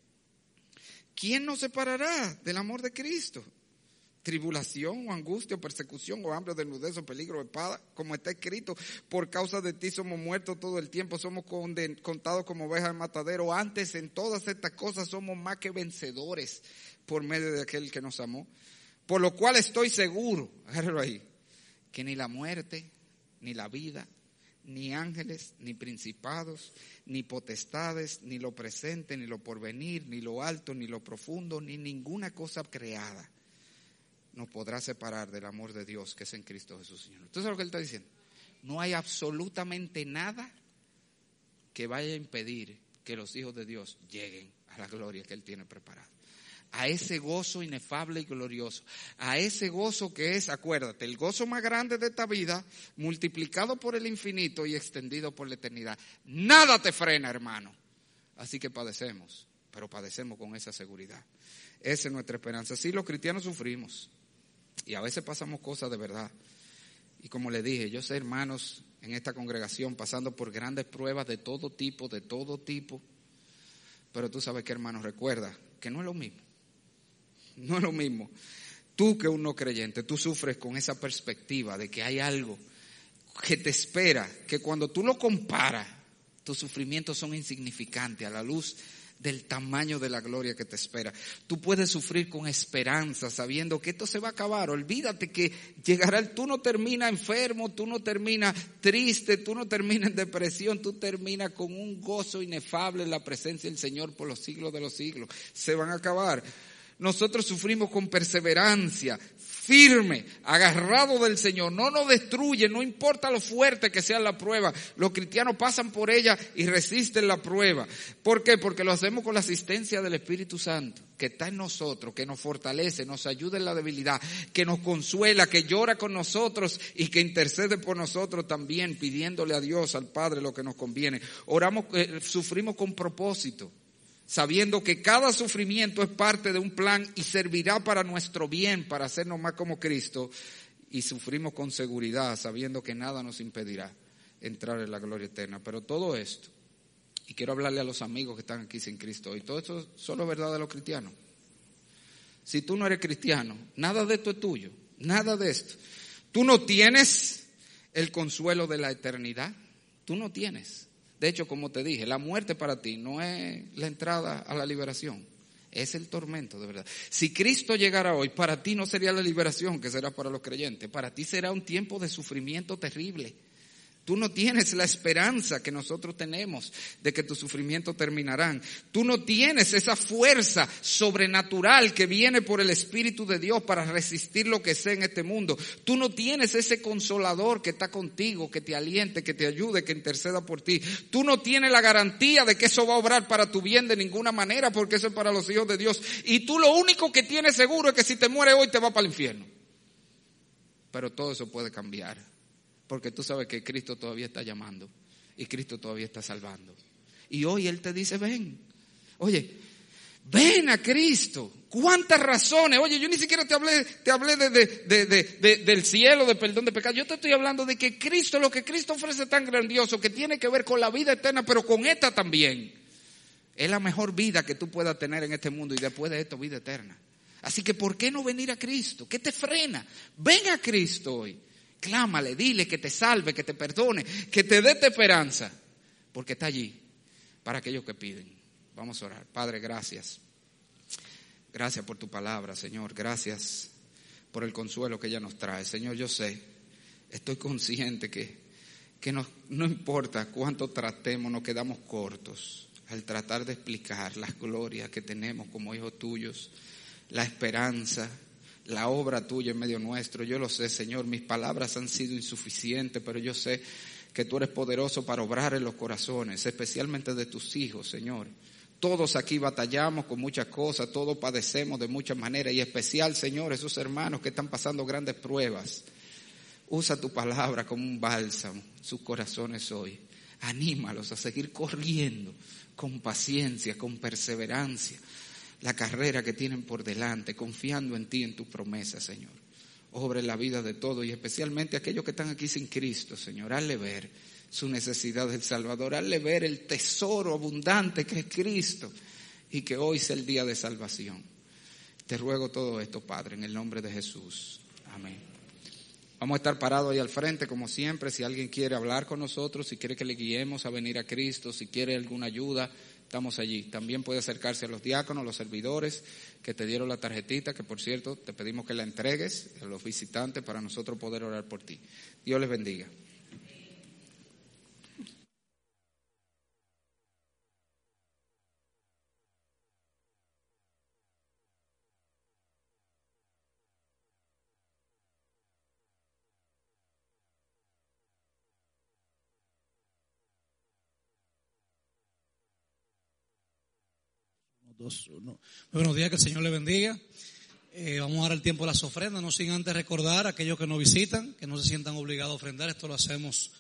¿Quién nos separará del amor de Cristo? Tribulación o angustia o persecución o hambre o desnudez o peligro o espada, como está escrito, por causa de ti somos muertos todo el tiempo, somos conden- contados como ovejas en matadero. Antes en todas estas cosas somos más que vencedores por medio de aquel que nos amó. Por lo cual estoy seguro, agárralo ahí, que ni la muerte, ni la vida, ni ángeles, ni principados, ni potestades, ni lo presente, ni lo porvenir, ni lo alto, ni lo profundo, ni ninguna cosa creada nos podrá separar del amor de Dios que es en Cristo Jesús, Señor. Entonces, lo que él está diciendo, no hay absolutamente nada que vaya a impedir que los hijos de Dios lleguen a la gloria que él tiene preparada. a ese gozo inefable y glorioso, a ese gozo que es, acuérdate, el gozo más grande de esta vida, multiplicado por el infinito y extendido por la eternidad. Nada te frena, hermano. Así que padecemos, pero padecemos con esa seguridad. Esa es nuestra esperanza. Sí, los cristianos sufrimos y a veces pasamos cosas de verdad. Y como le dije, yo sé hermanos en esta congregación pasando por grandes pruebas de todo tipo, de todo tipo. Pero tú sabes que, hermano, recuerda que no es lo mismo. No es lo mismo. Tú que un no creyente, tú sufres con esa perspectiva de que hay algo que te espera, que cuando tú lo comparas, tus sufrimientos son insignificantes a la luz del tamaño de la gloria que te espera. Tú puedes sufrir con esperanza, sabiendo que esto se va a acabar. Olvídate que llegará el, tú no terminas enfermo, tú no terminas triste, tú no terminas en depresión, tú terminas con un gozo inefable en la presencia del Señor por los siglos de los siglos. Se van a acabar. Nosotros sufrimos con perseverancia, firme, agarrado del Señor. No nos destruye, no importa lo fuerte que sea la prueba. Los cristianos pasan por ella y resisten la prueba. ¿Por qué? Porque lo hacemos con la asistencia del Espíritu Santo, que está en nosotros, que nos fortalece, nos ayuda en la debilidad, que nos consuela, que llora con nosotros y que intercede por nosotros también, pidiéndole a Dios, al Padre, lo que nos conviene. Oramos, eh, sufrimos con propósito, sabiendo que cada sufrimiento es parte de un plan y servirá para nuestro bien, para hacernos más como Cristo. Y sufrimos con seguridad, sabiendo que nada nos impedirá entrar en la gloria eterna. Pero todo esto, y quiero hablarle a los amigos que están aquí sin Cristo hoy, todo esto solo es verdad de los cristianos. Si tú no eres cristiano, nada de esto es tuyo, nada de esto. Tú no tienes el consuelo de la eternidad, tú no tienes. De hecho, como te dije, la muerte para ti no es la entrada a la liberación, es el tormento de verdad. Si Cristo llegara hoy, para ti no sería la liberación que será para los creyentes, para ti será un tiempo de sufrimiento terrible. Tú no tienes la esperanza que nosotros tenemos de que tus sufrimientos terminarán. Tú no tienes esa fuerza sobrenatural que viene por el Espíritu de Dios para resistir lo que sea en este mundo. Tú no tienes ese consolador que está contigo, que te aliente, que te ayude, que interceda por ti. Tú no tienes la garantía de que eso va a obrar para tu bien de ninguna manera, porque eso es para los hijos de Dios. Y tú lo único que tienes seguro es que si te mueres hoy te vas para el infierno. Pero todo eso puede cambiar. Porque tú sabes que Cristo todavía está llamando y Cristo todavía está salvando. Y hoy Él te dice, ven. Oye, ven a Cristo. ¿Cuántas razones? Oye, yo ni siquiera te hablé, te hablé de, de, de, de, de, del cielo, de perdón de pecado. Yo te estoy hablando de que Cristo, lo que Cristo ofrece es tan grandioso que tiene que ver con la vida eterna, pero con esta también. Es la mejor vida que tú puedas tener en este mundo y después de esto, vida eterna. Así que, ¿por qué no venir a Cristo? ¿Qué te frena? Ven a Cristo hoy. Clámale, dile que te salve, que te perdone, que te dé esta esperanza, porque está allí para aquellos que piden. Vamos a orar. Padre, gracias. Gracias por tu palabra, Señor. Gracias por el consuelo que ella nos trae. Señor, yo sé, estoy consciente que, que no, no importa cuánto tratemos, nos quedamos cortos al tratar de explicar las glorias que tenemos como hijos tuyos, la esperanza, la obra tuya en medio nuestro. Yo lo sé, Señor, mis palabras han sido insuficientes, pero yo sé que tú eres poderoso para obrar en los corazones, especialmente de tus hijos, Señor. Todos aquí batallamos con muchas cosas, todos padecemos de muchas maneras, y especial, Señor, esos hermanos que están pasando grandes pruebas. Usa tu palabra como un bálsamo en sus corazones hoy. Anímalos a seguir corriendo con paciencia, con perseverancia, la carrera que tienen por delante, confiando en ti, en tus promesas, Señor. Obra en la vida de todos y especialmente aquellos que están aquí sin Cristo, Señor. Hazle ver su necesidad del Salvador, hazle ver el tesoro abundante que es Cristo y que hoy sea el día de salvación. Te ruego todo esto, Padre, en el nombre de Jesús. Amén. Vamos a estar parados ahí al frente, como siempre. Si alguien quiere hablar con nosotros, si quiere que le guiemos a venir a Cristo, si quiere alguna ayuda, estamos allí. También puede acercarse a los diáconos, los servidores que te dieron la tarjetita, que por cierto te pedimos que la entregues a los visitantes para nosotros poder orar por ti. Dios les bendiga. Dos, uno. Muy buenos días, que el Señor le bendiga. Eh, vamos a dar el tiempo de las ofrendas, no sin antes recordar a aquellos que nos visitan, que no se sientan obligados a ofrendar. Esto lo hacemos